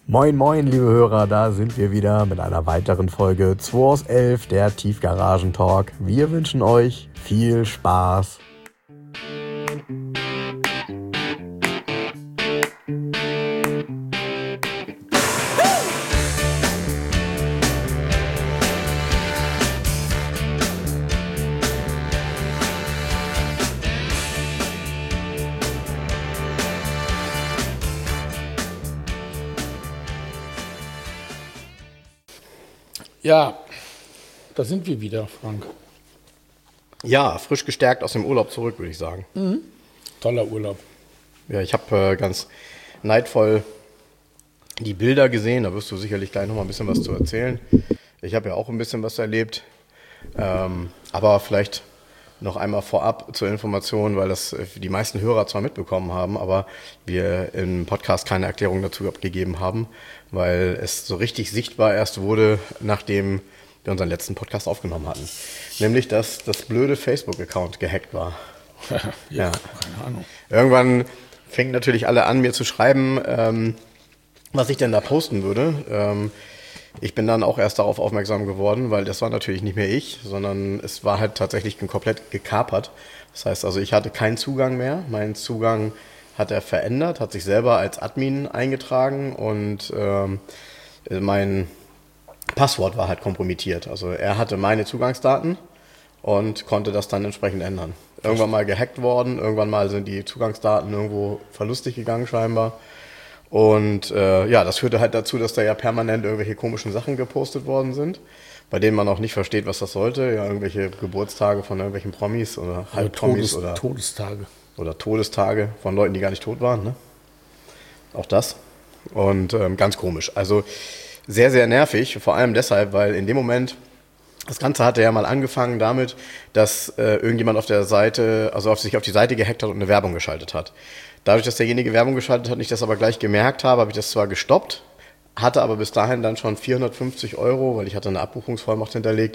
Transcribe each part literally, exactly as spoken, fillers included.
Moin moin liebe Hörer, da sind wir wieder mit einer weiteren Folge zwei aus elf, der Tiefgaragen-Talk. Wir wünschen euch viel Spaß. Ja, da sind wir wieder, Frank. Ja, frisch gestärkt aus dem Urlaub zurück, würde ich sagen. Mhm. Toller Urlaub. Ja, ich habe äh, ganz neidvoll die Bilder gesehen. Da wirst du sicherlich gleich noch mal ein bisschen was zu erzählen. Ich habe ja auch ein bisschen was erlebt. Ähm, aber vielleicht noch einmal vorab zur Information, weil das die meisten Hörer zwar mitbekommen haben, aber wir im Podcast keine Erklärung dazu abgegeben haben, weil es so richtig sichtbar erst wurde, nachdem wir unseren letzten Podcast aufgenommen hatten. Nämlich, dass das blöde Facebook-Account gehackt war. ja, Ja, keine Ahnung. Irgendwann fingen natürlich alle an, mir zu schreiben, ähm, was ich denn da posten würde. Ähm, ich bin dann auch erst darauf aufmerksam geworden, weil das war natürlich nicht mehr ich, sondern es war halt tatsächlich komplett gekapert. Das heißt also, ich hatte keinen Zugang mehr. Mein Zugang hat er verändert, hat sich selber als Admin eingetragen und ähm, mein Passwort war halt kompromittiert. Also er hatte meine Zugangsdaten und konnte das dann entsprechend ändern. Irgendwann mal gehackt worden, irgendwann mal sind die Zugangsdaten irgendwo verlustig gegangen scheinbar. Und äh, ja, das führte halt dazu, dass da ja permanent irgendwelche komischen Sachen gepostet worden sind, bei denen man auch nicht versteht, was das sollte. Ja, irgendwelche Geburtstage von irgendwelchen Promis oder Halbpromis oder Todestage. Oder Todestage von Leuten, die gar nicht tot waren. Ne? Auch das. Und ähm, ganz komisch. Also sehr, sehr nervig. Vor allem deshalb, weil in dem Moment, das Ganze hatte ja mal angefangen damit, dass äh, irgendjemand auf der Seite, also auf sich auf die Seite gehackt hat und eine Werbung geschaltet hat. Dadurch, dass derjenige Werbung geschaltet hat und ich das aber gleich gemerkt habe, habe ich das zwar gestoppt, hatte aber bis dahin dann schon vierhundertfünfzig Euro, weil ich hatte eine Abbuchungsvollmacht hinterlegt,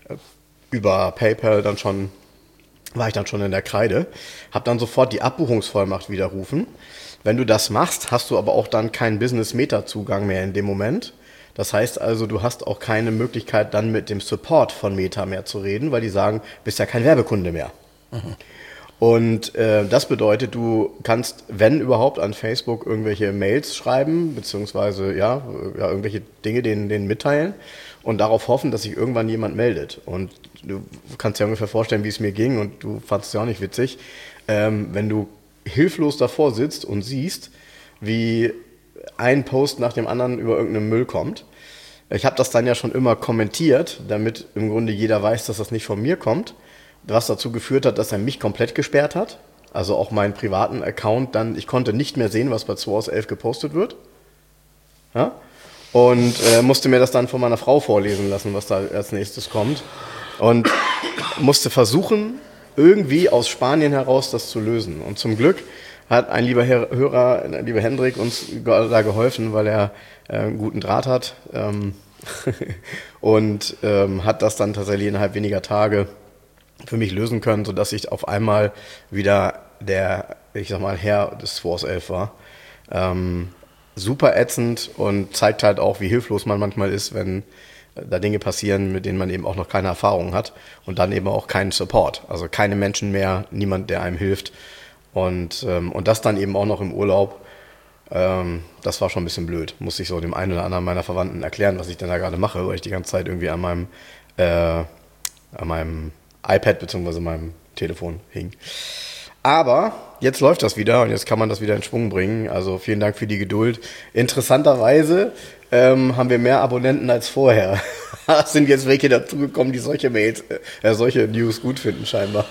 über PayPal dann schon, war ich dann schon in der Kreide, habe dann sofort die Abbuchungsvollmacht widerrufen. Wenn du das machst, hast du aber auch dann keinen Business-Meta-Zugang mehr in dem Moment. Das heißt also, du hast auch keine Möglichkeit, dann mit dem Support von Meta mehr zu reden, weil die sagen, bist ja kein Werbekunde mehr. Mhm. Und äh, das bedeutet, du kannst, wenn überhaupt, an Facebook irgendwelche Mails schreiben, beziehungsweise ja, ja irgendwelche Dinge denen, denen mitteilen und darauf hoffen, dass sich irgendwann jemand meldet. Und du kannst dir ungefähr vorstellen, wie es mir ging, und du fandest es ja auch nicht witzig, ähm, wenn du hilflos davor sitzt und siehst, wie ein Post nach dem anderen über irgendeinen Müll kommt. Ich habe das dann ja schon immer kommentiert, damit im Grunde jeder weiß, dass das nicht von mir kommt. Was dazu geführt hat, dass er mich komplett gesperrt hat. Also auch meinen privaten Account dann, ich konnte nicht mehr sehen, was bei zwei aus elf gepostet wird. Ja? Und äh, musste mir das dann von meiner Frau vorlesen lassen, was da als nächstes kommt. Und musste versuchen, irgendwie aus Spanien heraus das zu lösen. Und zum Glück hat ein lieber Herr, Hörer, ein lieber Hendrik, uns da geholfen, weil er äh, einen guten Draht hat. Ähm und ähm, hat das dann tatsächlich innerhalb weniger Tage für mich lösen können, sodass ich auf einmal wieder der, ich sag mal, Herr des zwei aus elf war. Ähm, super ätzend und zeigt halt auch, wie hilflos man manchmal ist, wenn da Dinge passieren, mit denen man eben auch noch keine Erfahrung hat und dann eben auch keinen Support. Also keine Menschen mehr, niemand, der einem hilft. Und, ähm, und das dann eben auch noch im Urlaub. Ähm, das war schon ein bisschen blöd. Musste ich so dem einen oder anderen meiner Verwandten erklären, was ich denn da gerade mache, weil ich die ganze Zeit irgendwie an meinem, äh, an meinem iPad bzw. meinem Telefon hing. Aber jetzt läuft das wieder und jetzt kann man das wieder in Schwung bringen. Also vielen Dank für die Geduld. Interessanterweise ähm, haben wir mehr Abonnenten als vorher. Es sind jetzt welche dazugekommen, die solche Mails, äh, solche News gut finden scheinbar.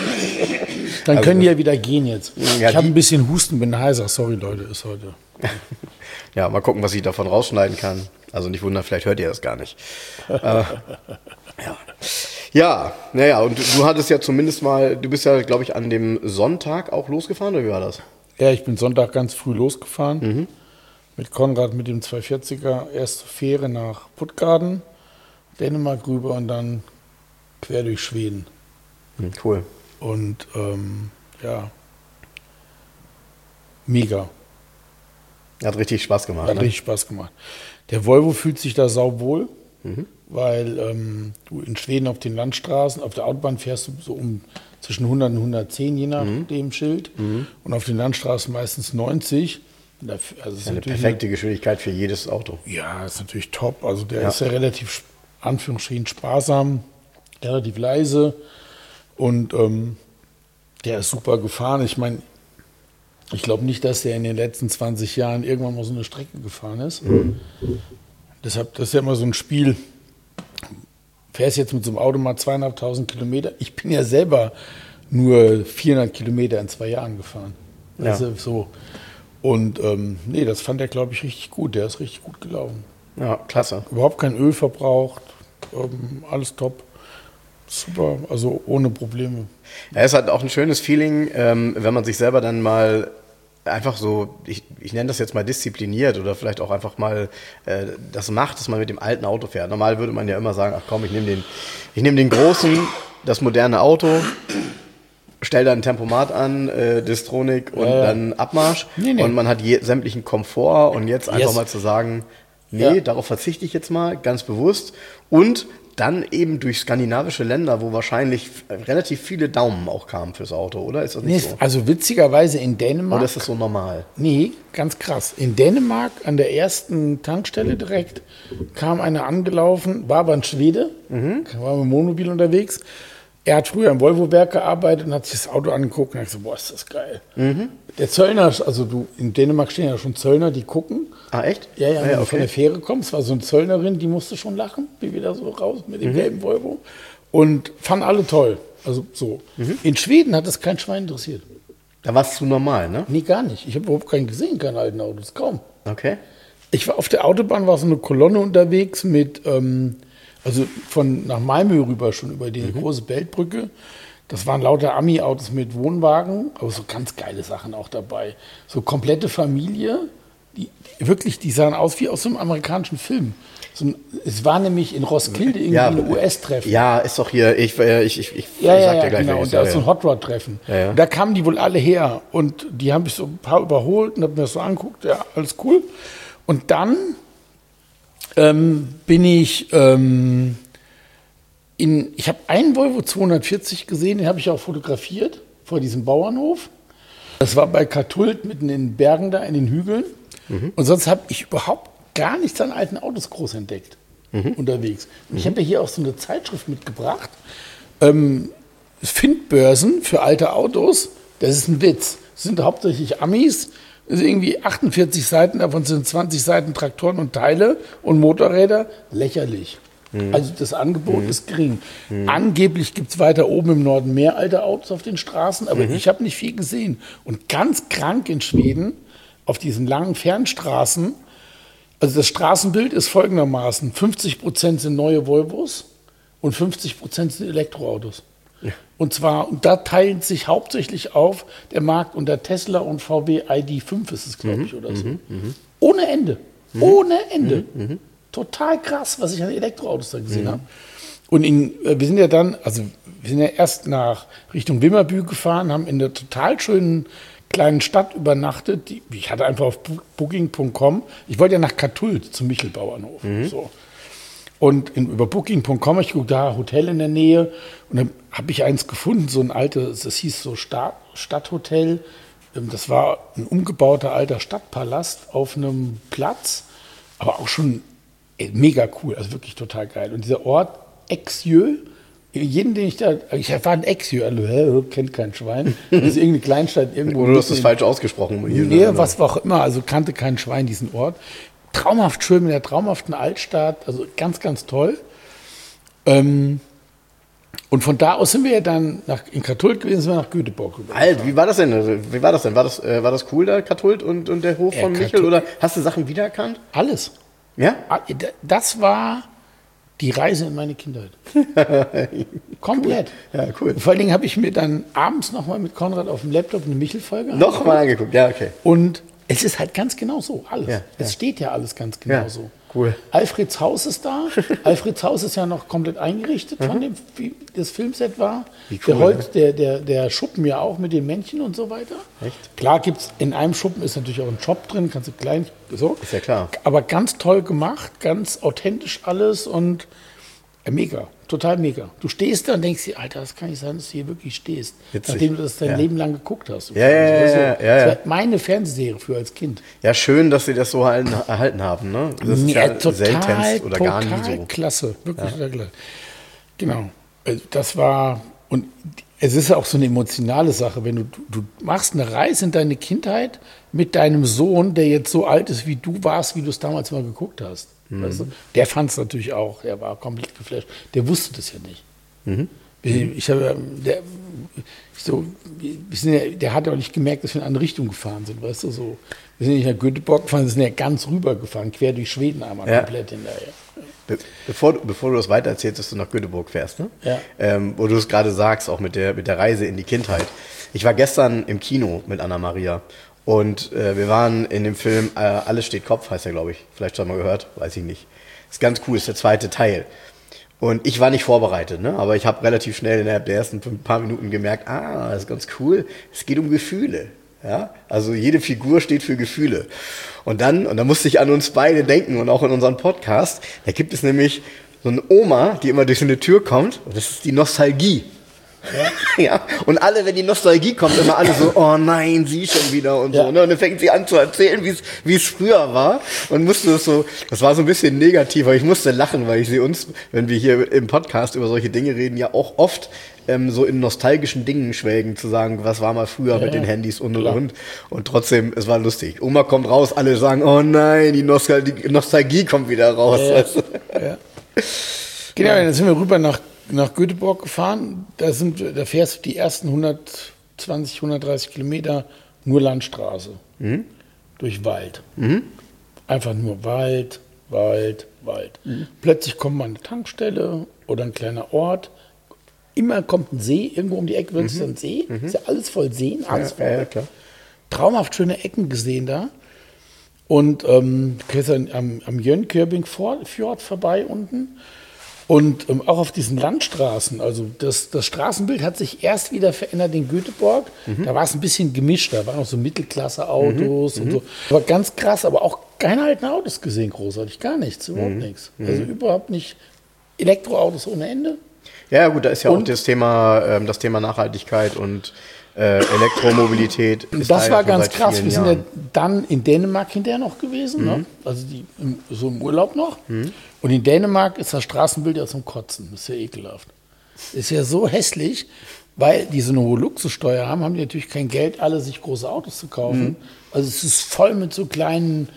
Dann können also, die ja wieder gehen jetzt. Ja, ich habe ein bisschen Husten, bin heiser. Sorry Leute, ist heute. Ja, mal gucken, was ich davon rausschneiden kann. Also nicht wundern, vielleicht hört ihr das gar nicht. äh, ja. Ja, naja, und du hattest ja zumindest mal, du bist ja, glaube ich, an dem Sonntag auch losgefahren, oder wie war das? Ja, ich bin Sonntag ganz früh losgefahren. Mhm. Mit Konrad mit dem zweihundertvierziger. Erste Fähre nach Puttgarden, Dänemark rüber und dann quer durch Schweden. Mhm, cool. Und ähm, ja, mega. Hat richtig Spaß gemacht. Hat ne? richtig Spaß gemacht. Der Volvo fühlt sich da sauwohl, mhm. weil ähm, du in Schweden auf den Landstraßen, auf der Autobahn fährst du so um zwischen hundert und hundertzehn, je nach mhm. dem Schild. Mhm. Und auf den Landstraßen meistens neunzig. Dafür, also das ist eine perfekte eine, Geschwindigkeit für jedes Auto. Ja, ist natürlich top. Also der ja. ist ja relativ, Anführungsstrichen, sparsam, relativ leise. Und ähm, der ist super gefahren. Ich meine, ich glaube nicht, dass der in den letzten zwanzig Jahren irgendwann mal so eine Strecke gefahren ist. Mhm. Deshalb, das ist ja immer so ein Spiel. Fährst jetzt mit so einem Auto mal zweieinhalbtausend Kilometer. Ich bin ja selber nur vierhundert Kilometer in zwei Jahren gefahren. Ja. Also so. Und ähm, nee, das fand er, glaube ich, richtig gut. Der ist richtig gut gelaufen. Ja, klasse. Überhaupt kein Öl verbraucht. Ähm, alles top. Super, also ohne Probleme. Ja, es hat auch ein schönes Feeling, ähm, wenn man sich selber dann mal einfach so, ich, ich nenne das jetzt mal diszipliniert oder vielleicht auch einfach mal äh, das macht, dass man mit dem alten Auto fährt. Normal würde man ja immer sagen, ach komm, ich nehme den, ich nehme den großen, das moderne Auto, stell da ein Tempomat an, äh, Distronic und ja, ja. dann Abmarsch. Nee, nee. Und man hat je, sämtlichen Komfort und jetzt einfach yes. mal zu sagen, nee, ja. darauf verzichte ich jetzt mal, ganz bewusst. Und dann eben durch skandinavische Länder, wo wahrscheinlich relativ viele Daumen auch kamen fürs Auto, oder? Ist das nicht nee, so? Also witzigerweise in Dänemark. Oder ist das so normal? Nee, ganz krass. In Dänemark an der ersten Tankstelle direkt kam einer angelaufen, war aber ein Schwede, mhm. war mit dem Wohnmobil unterwegs. Er hat früher im Volvo-Werk gearbeitet und hat sich das Auto angeguckt und hat gesagt, boah, ist das geil. Mhm. Der Zöllner, also du, in Dänemark stehen ja schon Zöllner, die gucken. Ah, echt? Ja, ja, wenn ah, ja, du okay. von der Fähre kommst, war so eine Zöllnerin, die musste schon lachen, wie wir da so raus mit dem mhm. gelben Volvo. Und fanden alle toll. Also so. Mhm. In Schweden hat das kein Schwein interessiert. Da war es zu normal, ne? Nee, gar nicht. Ich habe überhaupt keinen gesehen, keine alten Autos, kaum. Okay. Ich war auf der Autobahn, war so eine Kolonne unterwegs mit, ähm, also von nach Malmö rüber, schon über die mhm. große Beltbrücke. Das waren lauter Ami-Autos mit Wohnwagen, aber so ganz geile Sachen auch dabei. So komplette Familie, die, die wirklich, die sahen aus wie aus so einem amerikanischen Film. So ein, es war nämlich in Roskilde irgendwie ja, ein U S-Treffen. Ja, ist doch hier, ich, ich, ich, ich ja, ja, sag dir ja, gleich. Genau. Und da ist so ein Hot Rod-Treffen. Ja, ja. Da kamen die wohl alle her und die haben mich so ein paar überholt und haben mir das so angeguckt, ja, alles cool. Und dann ähm, bin ich... Ähm, In, ich habe einen Volvo zweihundertvierzig gesehen, den habe ich auch fotografiert vor diesem Bauernhof. Das war bei Katult mitten in den Bergen da, in den Hügeln. Mhm. Und sonst habe ich überhaupt gar nichts an alten Autos groß entdeckt mhm. unterwegs. Und mhm. ich habe ja hier auch so eine Zeitschrift mitgebracht. Ähm, Findbörsen für alte Autos, das ist ein Witz. Das sind hauptsächlich Amis. Das sind irgendwie achtundvierzig Seiten, davon sind zwanzig Seiten Traktoren und Teile und Motorräder. Lächerlich. Mhm. Also das Angebot mhm. ist gering. Mhm. Angeblich gibt es weiter oben im Norden mehr alte Autos auf den Straßen, aber mhm. ich habe nicht viel gesehen. Und ganz krank in Schweden, auf diesen langen Fernstraßen, also das Straßenbild ist folgendermaßen, fünfzig Prozent sind neue Volvos und fünfzig Prozent sind Elektroautos. Ja. Und zwar, und da teilen sich hauptsächlich auf der Markt unter Tesla und V W I D fünf ist es, glaube ich, mhm. oder so. Mhm. Ohne Ende. Mhm. Ohne Ende. Mhm. Total krass, was ich an Elektroautos da gesehen mhm. habe. Und in, wir sind ja dann, also wir sind ja erst nach Richtung Wimmerbü gefahren, haben in einer total schönen kleinen Stadt übernachtet. Die, ich hatte einfach auf Booking Punkt com, ich wollte ja nach Katult zum Michelbauernhof. Mhm. So. Und in, über Booking Punkt com habe ich geguckt, da Hotel in der Nähe. Und dann habe ich eins gefunden, so ein altes, das hieß so Stadt, Stadthotel. Das war ein umgebauter alter Stadtpalast auf einem Platz, aber auch schon mega cool, also wirklich total geil. Und dieser Ort, Exjö, jeden, den ich da, ich war in Exjö, also, kennt kein Schwein, das ist irgendeine Kleinstadt irgendwo. Oder du hast das falsch ausgesprochen. Nee, was auch immer, also kannte kein Schwein diesen Ort. Traumhaft schön mit der traumhaften Altstadt, also ganz, ganz toll. Ähm, und von da aus sind wir ja dann nach, in Katult gewesen, sind wir nach Göteborg rüber. Alt, wie war das denn? Also, wie war das denn? War das, äh, war das cool da, Katult und, und der Hof ja, von Michel? Katult. Oder hast du Sachen wiedererkannt? Alles. Ja? Das war die Reise in meine Kindheit. Komplett. Cool. Ja, cool. Vor allen Dingen habe ich mir dann abends nochmal mit Konrad auf dem Laptop eine Michel-Folge angeguckt. Nochmal angeguckt, ja, okay. Und es ist halt ganz genau so, alles. Ja, ja. Es steht ja alles ganz genau ja, so. cool. Alfreds Haus ist da. Alfreds Haus ist ja noch komplett eingerichtet von dem, wie das Filmset war. Wie cool, der, Holz, der, der, der Schuppen ja auch mit den Männchen und so weiter. Echt? Klar gibt's, in einem Schuppen ist natürlich auch ein Job drin, kannst du klein, so. Ist ja klar. Aber ganz toll gemacht, ganz authentisch alles und äh, mega, total mega. Du stehst da und denkst dir, Alter, das kann nicht sein, dass du hier wirklich stehst. Witzig. Nachdem du das dein ja. Leben lang geguckt hast. Ja, ja, ja, also, ja, ja, das ja. war meine Fernsehserie für als Kind. Ja, schön, dass sie das so erhalten, erhalten haben. Ne? Das ist ja, ja total, seltenst oder gar nie so. Klasse, wirklich ja. total klasse. Genau, das war, und es ist auch so eine emotionale Sache, wenn du, du machst eine Reise in deine Kindheit mit deinem Sohn, der jetzt so alt ist, wie du warst, wie du es damals mal geguckt hast. Mhm. Weißt du? Der fand es natürlich auch, der war komplett geflasht. Der wusste das ja nicht. Mhm. Ich habe, der, so, wir sind ja, der hat ja auch nicht gemerkt, dass wir in eine andere Richtung gefahren sind, weißt du, so. Wir sind nicht nach Göteborg gefahren, wir sind ja ganz rüber gefahren, quer durch Schweden einmal ja. komplett hinterher. Be bevor, bevor du das weiter erzählst, dass du nach Göteborg fährst, ne? Ja. Ähm, wo du es gerade sagst, auch mit der, mit der Reise in die Kindheit. Ich war gestern im Kino mit Anna-Maria und äh, wir waren in dem Film äh, Alles steht Kopf, heißt er, glaube ich. Vielleicht schon mal gehört, weiß ich nicht. Ist ganz cool, ist der zweite Teil. Und ich war nicht vorbereitet, ne? Aber ich habe relativ schnell innerhalb der ersten paar Minuten gemerkt, ah, das ist ganz cool, es geht um Gefühle. Ja? Also jede Figur steht für Gefühle. Und dann, und da musste ich an uns beide denken und auch in unserem Podcast, da gibt es nämlich so eine Oma, die immer durch so eine Tür kommt, und das ist die Nostalgie. Ja. ja. Und alle, wenn die Nostalgie kommt, immer alle so, oh nein, sie schon wieder und ja. so. Ne? Und dann fängt sie an zu erzählen, wie es wie es früher war. Und musste das so, das war so ein bisschen negativ, aber ich musste lachen, weil ich sehe uns, wenn wir hier im Podcast über solche Dinge reden, ja auch oft ähm, so in nostalgischen Dingen schwelgen, zu sagen, was war mal früher ja, mit den Handys und und klar. und. Und trotzdem, es war lustig. Oma kommt raus, alle sagen, oh nein, die Nostalgie, die Nostalgie kommt wieder raus. Ja. Weißt du? Ja. Genau, dann sind wir rüber nach nach Göteborg gefahren, da, sind, da fährst du die ersten hundertzwanzig, hundertdreißig Kilometer nur Landstraße, mhm. durch Wald. Mhm. Einfach nur Wald, Wald, Wald. Mhm. Plötzlich kommt mal eine Tankstelle oder ein kleiner Ort, immer kommt ein See, irgendwo um die Ecke wird es mhm. ein See, mhm. ist ja alles voll Seen, alles ja, voll. Ja, klar. Traumhaft schöne Ecken gesehen da. Und ähm, du gehst am, am Jönköping-Fjord vorbei unten. Und ähm, auch auf diesen Landstraßen, also das, das Straßenbild hat sich erst wieder verändert in Göteborg. Mhm. Da war es ein bisschen gemischt, da waren auch so Mittelklasse-Autos mhm. und so. Aber ganz krass, aber auch keine alten Autos gesehen, großartig, gar nichts, überhaupt mhm. nichts. Also mhm. überhaupt nicht Elektroautos ohne Ende. Ja gut, da ist ja und, auch das Thema, ähm, das Thema Nachhaltigkeit und äh, Elektromobilität. Ist das da war ja ganz krass. Wir sind Jahren. ja dann in Dänemark hinterher noch gewesen, mhm. ne? Also die, im, so im Urlaub noch. Mhm. Und in Dänemark ist das Straßenbild ja zum Kotzen. Das ist ja ekelhaft. Ist ja so hässlich, weil die so eine hohe Luxussteuer haben, haben die natürlich kein Geld, alle sich große Autos zu kaufen. Mhm. Also es ist voll mit so kleinen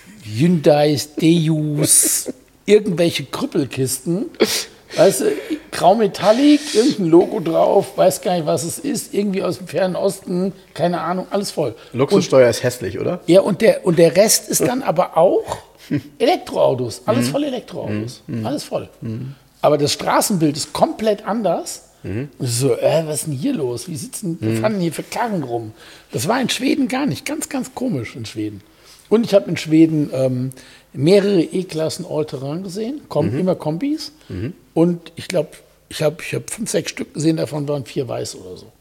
Hyundais, Deus, irgendwelche Krüppelkisten. Weißt du, grau Metallic, irgendein Logo drauf, weiß gar nicht, was es ist, irgendwie aus dem Fernen Osten, keine Ahnung, alles voll. Luxussteuer und, ist hässlich, oder? Ja, und der, und der Rest ist dann aber auch Elektroautos, alles voll Elektroautos, mhm. alles voll. Mhm. Aber das Straßenbild ist komplett anders. Mhm. Und so, äh, was ist denn hier los? Wie sitzen, wir fahren hier für Karren rum? Das war in Schweden gar nicht, ganz, ganz komisch in Schweden. Und ich habe in Schweden ähm, mehrere E-Klassen All-Terrain gesehen, Kom mhm. immer Kombis. Mhm. Und ich glaube, ich habe ich hab fünf, sechs Stück gesehen, davon waren vier weiß oder so.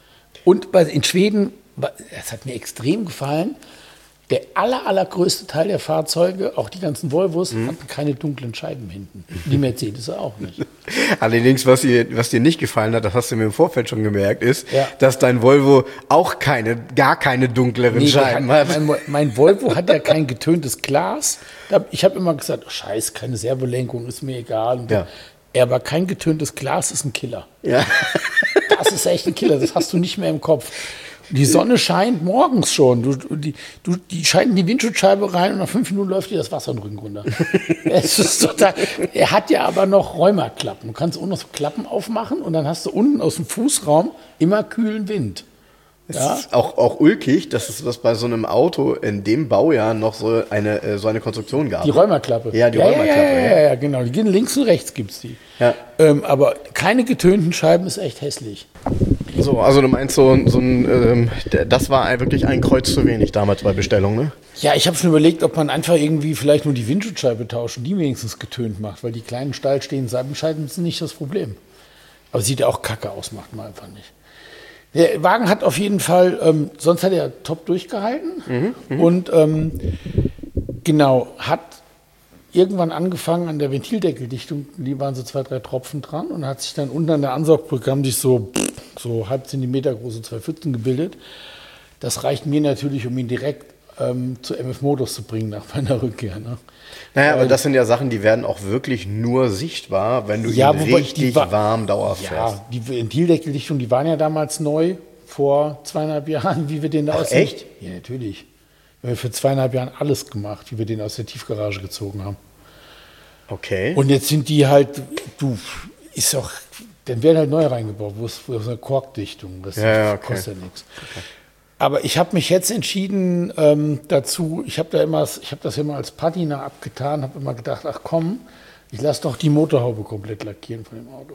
Und bei, in Schweden, das hat mir extrem gefallen, der aller, allergrößte Teil der Fahrzeuge, auch die ganzen Volvos, mhm. hatten keine dunklen Scheiben hinten. Die Mercedes auch nicht. Allerdings, was dir, was dir nicht gefallen hat, das hast du mir im Vorfeld schon gemerkt, ist, ja. dass dein Volvo auch keine, gar keine dunkleren nee, Scheiben hat. Mein, mein Volvo hat ja kein getöntes Glas. Ich habe immer gesagt, oh, scheiße, keine Servolenkung, ist mir egal. Und ja. Aber kein getöntes Glas ist ein Killer. Ja. Das ist echt ein Killer, das hast du nicht mehr im Kopf. Die Sonne scheint morgens schon. Du, die, du, die scheint in die Windschutzscheibe rein und nach fünf Minuten läuft dir das Wasser den Rücken runter. Es ist total, er hat ja aber noch Rheumaklappen. Du kannst unten noch so Klappen aufmachen und dann hast du unten aus dem Fußraum immer kühlen Wind. Es ja? ist auch, auch ulkig, dass es das bei so einem Auto in dem Baujahr noch so eine, so eine Konstruktion gab. Die Rheumaklappe. Ja, die ja, Rheumaklappe. Ja, ja, ja, ja, genau. Die gehen links und rechts, gibt es die. Ja. Ähm, aber keine getönten Scheiben ist echt hässlich. So, also du meinst so, so ein, ähm, das war wirklich ein Kreuz zu wenig damals bei Bestellung, ne? Ja, ich habe schon überlegt, ob man einfach irgendwie vielleicht nur die Windschutzscheibe tauscht und die wenigstens getönt macht, weil die kleinen steil stehenden Seitenscheiben sind nicht das Problem. Aber sieht ja auch kacke aus, macht man einfach nicht. Der Wagen hat auf jeden Fall, ähm, sonst hat er top durchgehalten mhm, mh. und ähm, genau, hat irgendwann angefangen an der Ventildeckeldichtung, die waren so zwei, drei Tropfen dran und hat sich dann unten an der Ansaugbrücke haben sich so, so halb Zentimeter große zwei Pfützen gebildet. Das reicht mir natürlich, um ihn direkt ähm, zu M F Motors zu bringen nach meiner Rückkehr. Ne? Naja, aber das sind ja Sachen, die werden auch wirklich nur sichtbar, wenn du ja, ihn richtig war, warm dauerhaft ja, fährst. Die Ventildeckeldichtung, die waren ja damals neu, vor zweieinhalb Jahren, wie wir den da Ach, aus... echt? Ja, natürlich. Wir haben für zweieinhalb Jahren alles gemacht, wie wir den aus der Tiefgarage gezogen haben. Okay. Und jetzt sind die halt, du, ist auch, dann werden halt neu reingebaut, wo es eine Korkdichtung, das ja, ja, okay. kostet ja nichts. Okay. Aber ich habe mich jetzt entschieden ähm, dazu, ich habe da immer, ich habe das immer als Patina abgetan, habe immer gedacht, ach komm, ich lasse doch die Motorhaube komplett lackieren von dem Auto.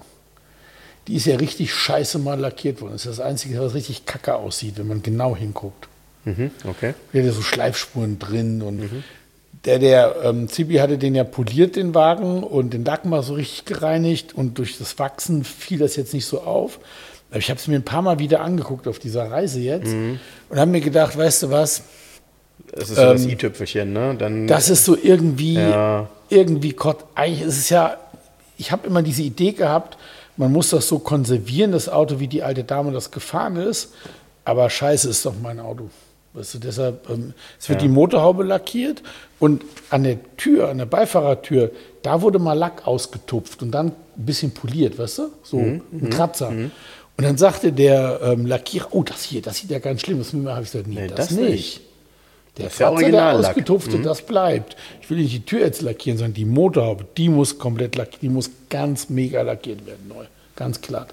Die ist ja richtig scheiße mal lackiert worden. Das ist das Einzige, was richtig kacke aussieht, wenn man genau hinguckt. Mhm, okay. Da hat ja so Schleifspuren drin und mhm. der, der ähm, Zibi hatte den ja poliert, den Wagen, und den Lack mal so richtig gereinigt und durch das Wachsen fiel das jetzt nicht so auf. Aber ich habe es mir ein paar Mal wieder angeguckt auf dieser Reise jetzt mhm. und habe mir gedacht, weißt du was? Das ist so ähm, das i-Tüpfelchen, ne? Dann, das ist so irgendwie, ja. irgendwie, eigentlich ist es ja, ich habe immer diese Idee gehabt, man muss das so konservieren, das Auto, wie die alte Dame das gefahren ist, aber scheiße, ist doch mein Auto. Weißt du, deshalb, ähm, es wird ja. die Motorhaube lackiert und an der Tür, an der Beifahrertür, da wurde mal Lack ausgetupft und dann ein bisschen poliert, weißt du? So mhm. ein Kratzer. Mhm. Und dann sagte der ähm, Lackierer, oh, das hier, das sieht ja ganz schlimm aus. Da habe ich gesagt, nee, nee das, das nicht. nicht. Der das Kratzer, der ausgetupfte, mhm. das bleibt. Ich will nicht die Tür jetzt lackieren, sondern die Motorhaube, die muss komplett lackiert, die muss ganz mega lackiert werden, neu, ganz glatt.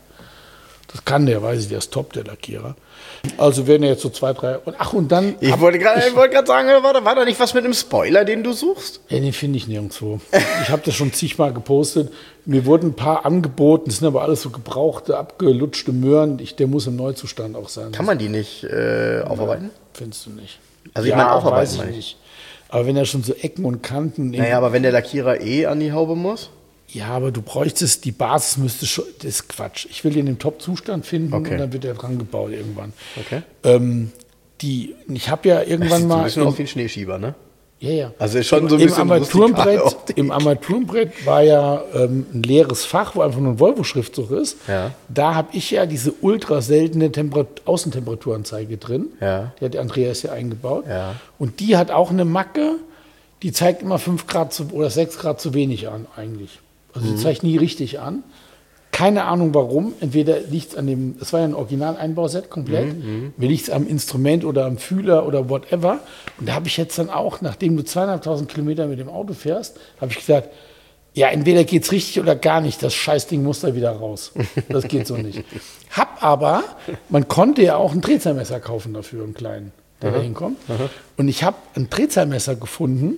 Das kann der, weiß ich, der ist top, der Lackierer. Also werden ja jetzt so zwei, drei. Und, ach, und dann. Ich wollte gerade wollt sagen, war da, war da nicht was mit einem Spoiler, den du suchst? Ja, den finde ich nirgendwo. Ich habe das schon zigmal gepostet. Mir wurden ein paar angeboten, das sind aber alles so gebrauchte, abgelutschte Möhren. Ich, der muss im Neuzustand auch sein. Kann man die nicht äh, aufarbeiten? Nein, findest du nicht. Also ich ja, meine aufarbeiten, weiß ich nicht. Aber wenn er schon so Ecken und Kanten. Naja, aber wenn der Lackierer eh an die Haube muss? Ja, aber du bräuchtest, die Basis müsste schon, das ist Quatsch. Ich will den im Top-Zustand finden okay. und dann wird er dran gebaut irgendwann. Okay. Ähm, die, ich habe ja irgendwann mal... Das ist ein bisschen aus wie ein Schneeschieber, ne? Ja, ja. Also ist schon Im, so ein bisschen im Armaturenbrett, Im Armaturenbrett war ja ähm, ein leeres Fach, wo einfach nur ein Volvo-Schriftzug ist. Ja. Da habe ich ja diese ultra seltene Temperat- Außentemperaturanzeige drin. Ja. Die hat der Andreas ja eingebaut. Ja. Und die hat auch eine Macke, die zeigt immer fünf Grad zu, oder sechs Grad zu wenig an eigentlich. Also die zeigt nie richtig an. Keine Ahnung warum. Entweder liegt es an dem, es war ja ein Original-Einbauset komplett, mhm, mir liegt es am Instrument oder am Fühler oder whatever. Und da habe ich jetzt dann auch, nachdem du zweieinhalbtausend Kilometer mit dem Auto fährst, habe ich gesagt, ja, entweder geht es richtig oder gar nicht. Das Scheißding muss da wieder raus. Das geht so nicht. Hab aber, man konnte ja auch ein Drehzahlmesser kaufen dafür, einen kleinen, der aha, da hinkommt. Aha. Und ich habe ein Drehzahlmesser gefunden,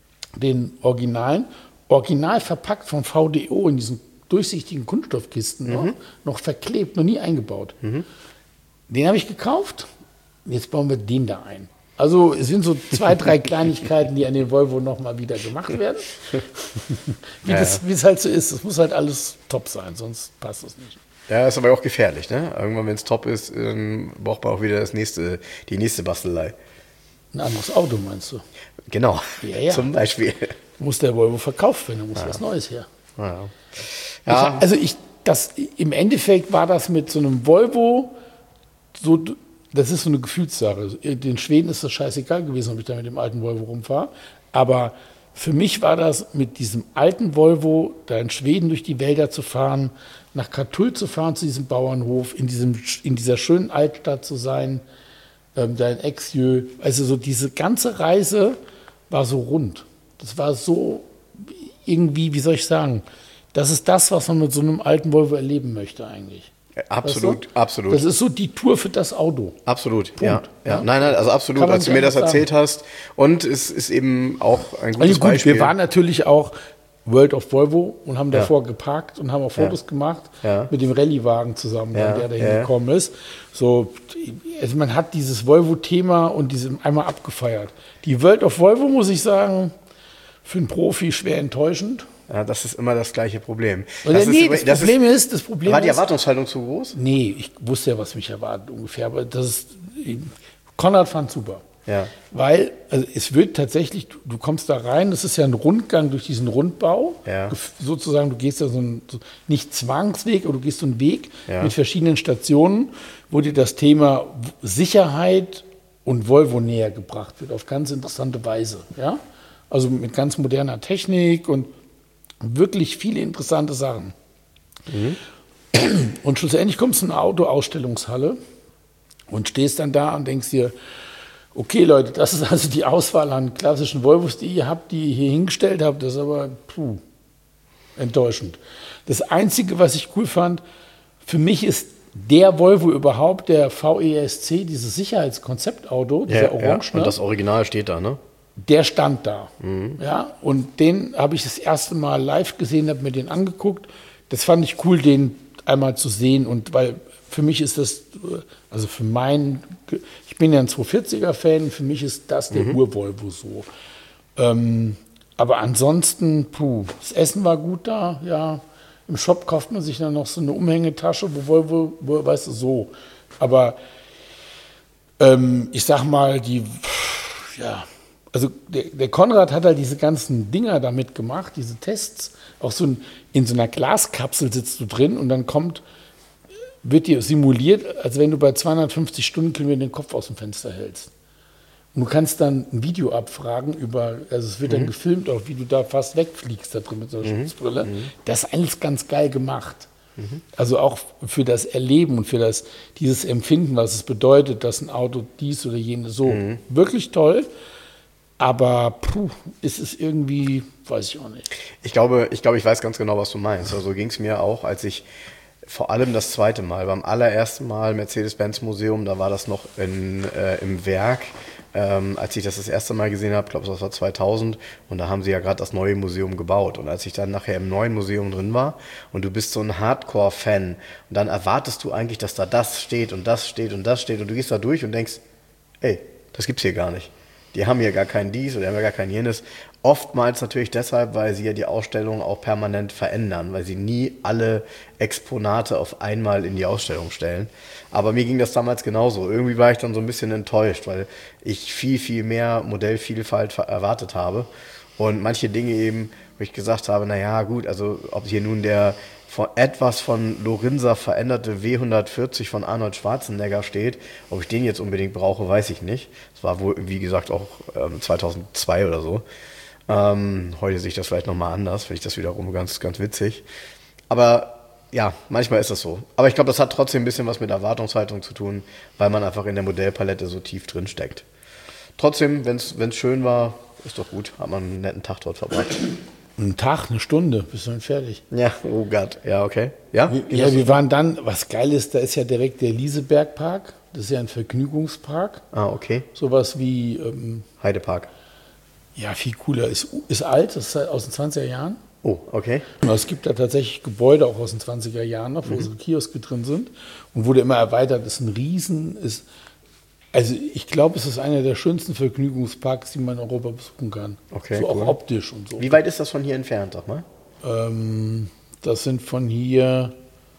den Originalen, original verpackt von V D O in diesen durchsichtigen Kunststoffkisten, mhm, noch, noch verklebt, noch nie eingebaut. Mhm. Den habe ich gekauft, jetzt bauen wir den da ein. Also es sind so zwei, drei Kleinigkeiten, die an den Volvo nochmal wieder gemacht werden. wie, ja, das, wie es halt so ist, es muss halt alles top sein, sonst passt es nicht. Ja, ist aber auch gefährlich, ne? Irgendwann, wenn es top ist, ähm, braucht man auch wieder das nächste, die nächste Bastelei. Ein anderes Auto, meinst du? Genau, ja, ja. Zum Beispiel. Muss der Volvo verkauft werden, da muss ja. was Neues her. Ja. Ja. Ich, also ich, das, im Endeffekt war das mit so einem Volvo, so, das ist so eine Gefühlssache. Den Schweden ist das scheißegal gewesen, ob ich da mit dem alten Volvo rumfahre. Aber für mich war das mit diesem alten Volvo, da in Schweden durch die Wälder zu fahren, nach Katull zu fahren, zu diesem Bauernhof, in, diesem, in dieser schönen Altstadt zu sein, ähm, da in Exjö. Also so diese ganze Reise war so rund. Das war so irgendwie, wie soll ich sagen, das ist das, was man mit so einem alten Volvo erleben möchte eigentlich. Absolut, weißt du? absolut. Das ist so die Tour für das Auto. Absolut, ja, ja. ja. Nein, nein, also absolut, als du mir das erzählt sagen. hast. Und es ist eben auch ein gutes also gut, Beispiel. Wir waren natürlich auch, World of Volvo und haben ja. davor geparkt und haben auch Fotos ja. gemacht ja. mit dem Rallye-Wagen zusammen, ja. der da ja. hingekommen ist. So, also man hat dieses Volvo-Thema und diese einmal abgefeiert. Die World of Volvo, muss ich sagen, für einen Profi schwer enttäuschend. Ja, das ist immer das gleiche Problem. Das, nee, ist, das, das Problem ist, ist, das Problem war die ist, Erwartungshaltung zu groß? Nee, ich wusste ja, was mich erwartet ungefähr, aber das ist, Konrad fand super. Ja. Weil also es wird tatsächlich, du, du kommst da rein, das ist ja ein Rundgang durch diesen Rundbau, ja. sozusagen, du gehst ja so einen, so, nicht Zwangsweg, aber du gehst so einen Weg ja. mit verschiedenen Stationen, wo dir das Thema Sicherheit und Volvo näher gebracht wird, auf ganz interessante Weise. Ja? Also mit ganz moderner Technik und wirklich viele interessante Sachen. Mhm. Und schlussendlich kommst du in eine Autoausstellungshalle und stehst dann da und denkst dir, okay, Leute, das ist also die Auswahl an klassischen Volvos, die ihr habt, die ihr hier hingestellt habt. Das ist aber puh, enttäuschend. Das Einzige, was ich cool fand, für mich ist der Volvo überhaupt, der V E S C, dieses Sicherheitskonzeptauto, dieser ja, Orange. Ja. Und das Original steht da, ne? Der stand da. Mhm. Ja, und den habe ich das erste Mal live gesehen, habe mir den angeguckt. Das fand ich cool, den einmal zu sehen. Und weil für mich ist das, also für meinen, ich bin ja ein zweihundertvierziger-Fan, für mich ist das der mhm. Ur-Volvo so. Ähm, aber ansonsten, puh, das Essen war gut da, ja. Im Shop kauft man sich dann noch so eine Umhängetasche, wo Volvo, wo, weißt du, so. Aber ähm, ich sag mal, die, ja, also der, der Konrad hat halt diese ganzen Dinger damit gemacht, diese Tests. Auch so ein, in so einer Glaskapsel sitzt du drin und dann kommt, wird dir simuliert, als wenn du bei zweihundertfünfzig Stundenkilometern den Kopf aus dem Fenster hältst. Und du kannst dann ein Video abfragen über, also es wird mhm. dann gefilmt, auch wie du da fast wegfliegst da drin mit so einer mhm. Schutzbrille. Mhm. Das ist alles ganz geil gemacht. Mhm. Also auch für das Erleben und für das, dieses Empfinden, was es bedeutet, dass ein Auto dies oder jenes so. Mhm. Wirklich toll. Aber puh, ist es irgendwie, weiß ich auch nicht. Ich glaube, ich glaube, ich weiß ganz genau, was du meinst. Also so ging es mir auch, als ich vor allem das zweite Mal, beim allerersten Mal Mercedes-Benz-Museum, da war das noch in, äh, im Werk, ähm, als ich das das erste Mal gesehen habe, ich glaube, das war zweitausend, und da haben sie ja gerade das neue Museum gebaut. Und als ich dann nachher im neuen Museum drin war und du bist so ein Hardcore-Fan und dann erwartest du eigentlich, dass da das steht und das steht und das steht und du gehst da durch und denkst, ey, das gibt's hier gar nicht. Die haben hier gar kein dies oder die haben ja gar kein jenes. Oftmals natürlich deshalb, weil sie ja die Ausstellung auch permanent verändern, weil sie nie alle Exponate auf einmal in die Ausstellung stellen. Aber mir ging das damals genauso. Irgendwie war ich dann so ein bisschen enttäuscht, weil ich viel, viel mehr Modellvielfalt erwartet habe. Und manche Dinge eben, wo ich gesagt habe, naja gut, also ob hier nun der von etwas von Lorinsa veränderte W hundertvierzig von Arnold Schwarzenegger steht. Ob ich den jetzt unbedingt brauche, weiß ich nicht. Das war wohl, wie gesagt, auch ähm, zweitausendzwei oder so. Ähm, heute sehe ich das vielleicht nochmal anders, finde ich das wiederum ganz, ganz witzig. Aber ja, manchmal ist das so. Aber ich glaube, das hat trotzdem ein bisschen was mit Erwartungshaltung zu tun, weil man einfach in der Modellpalette so tief drin steckt. Trotzdem, wenn es schön war, ist doch gut. Hat man einen netten Tag dort verbracht. Einen Tag, eine Stunde, bist du dann fertig. Ja, oh Gott, ja, okay. Ja, wir, ja, wir waren dann, was geil ist, da ist ja direkt der Liesebergpark. Das ist ja ein Vergnügungspark. Ah, okay. Sowas wie Ähm, Heidepark. Ja, viel cooler. Ist, ist alt, das ist aus den zwanziger Jahren. Oh, okay. Und es gibt da tatsächlich Gebäude auch aus den zwanziger Jahren noch, wo mhm. so Kioske drin sind. Und wurde immer erweitert. Das ist ein Riesen, ist, also ich glaube, es ist einer der schönsten Vergnügungsparks, die man in Europa besuchen kann. Okay, so cool. Auch optisch und so. Wie weit ist das von hier entfernt, sag mal? Ähm, das sind von hier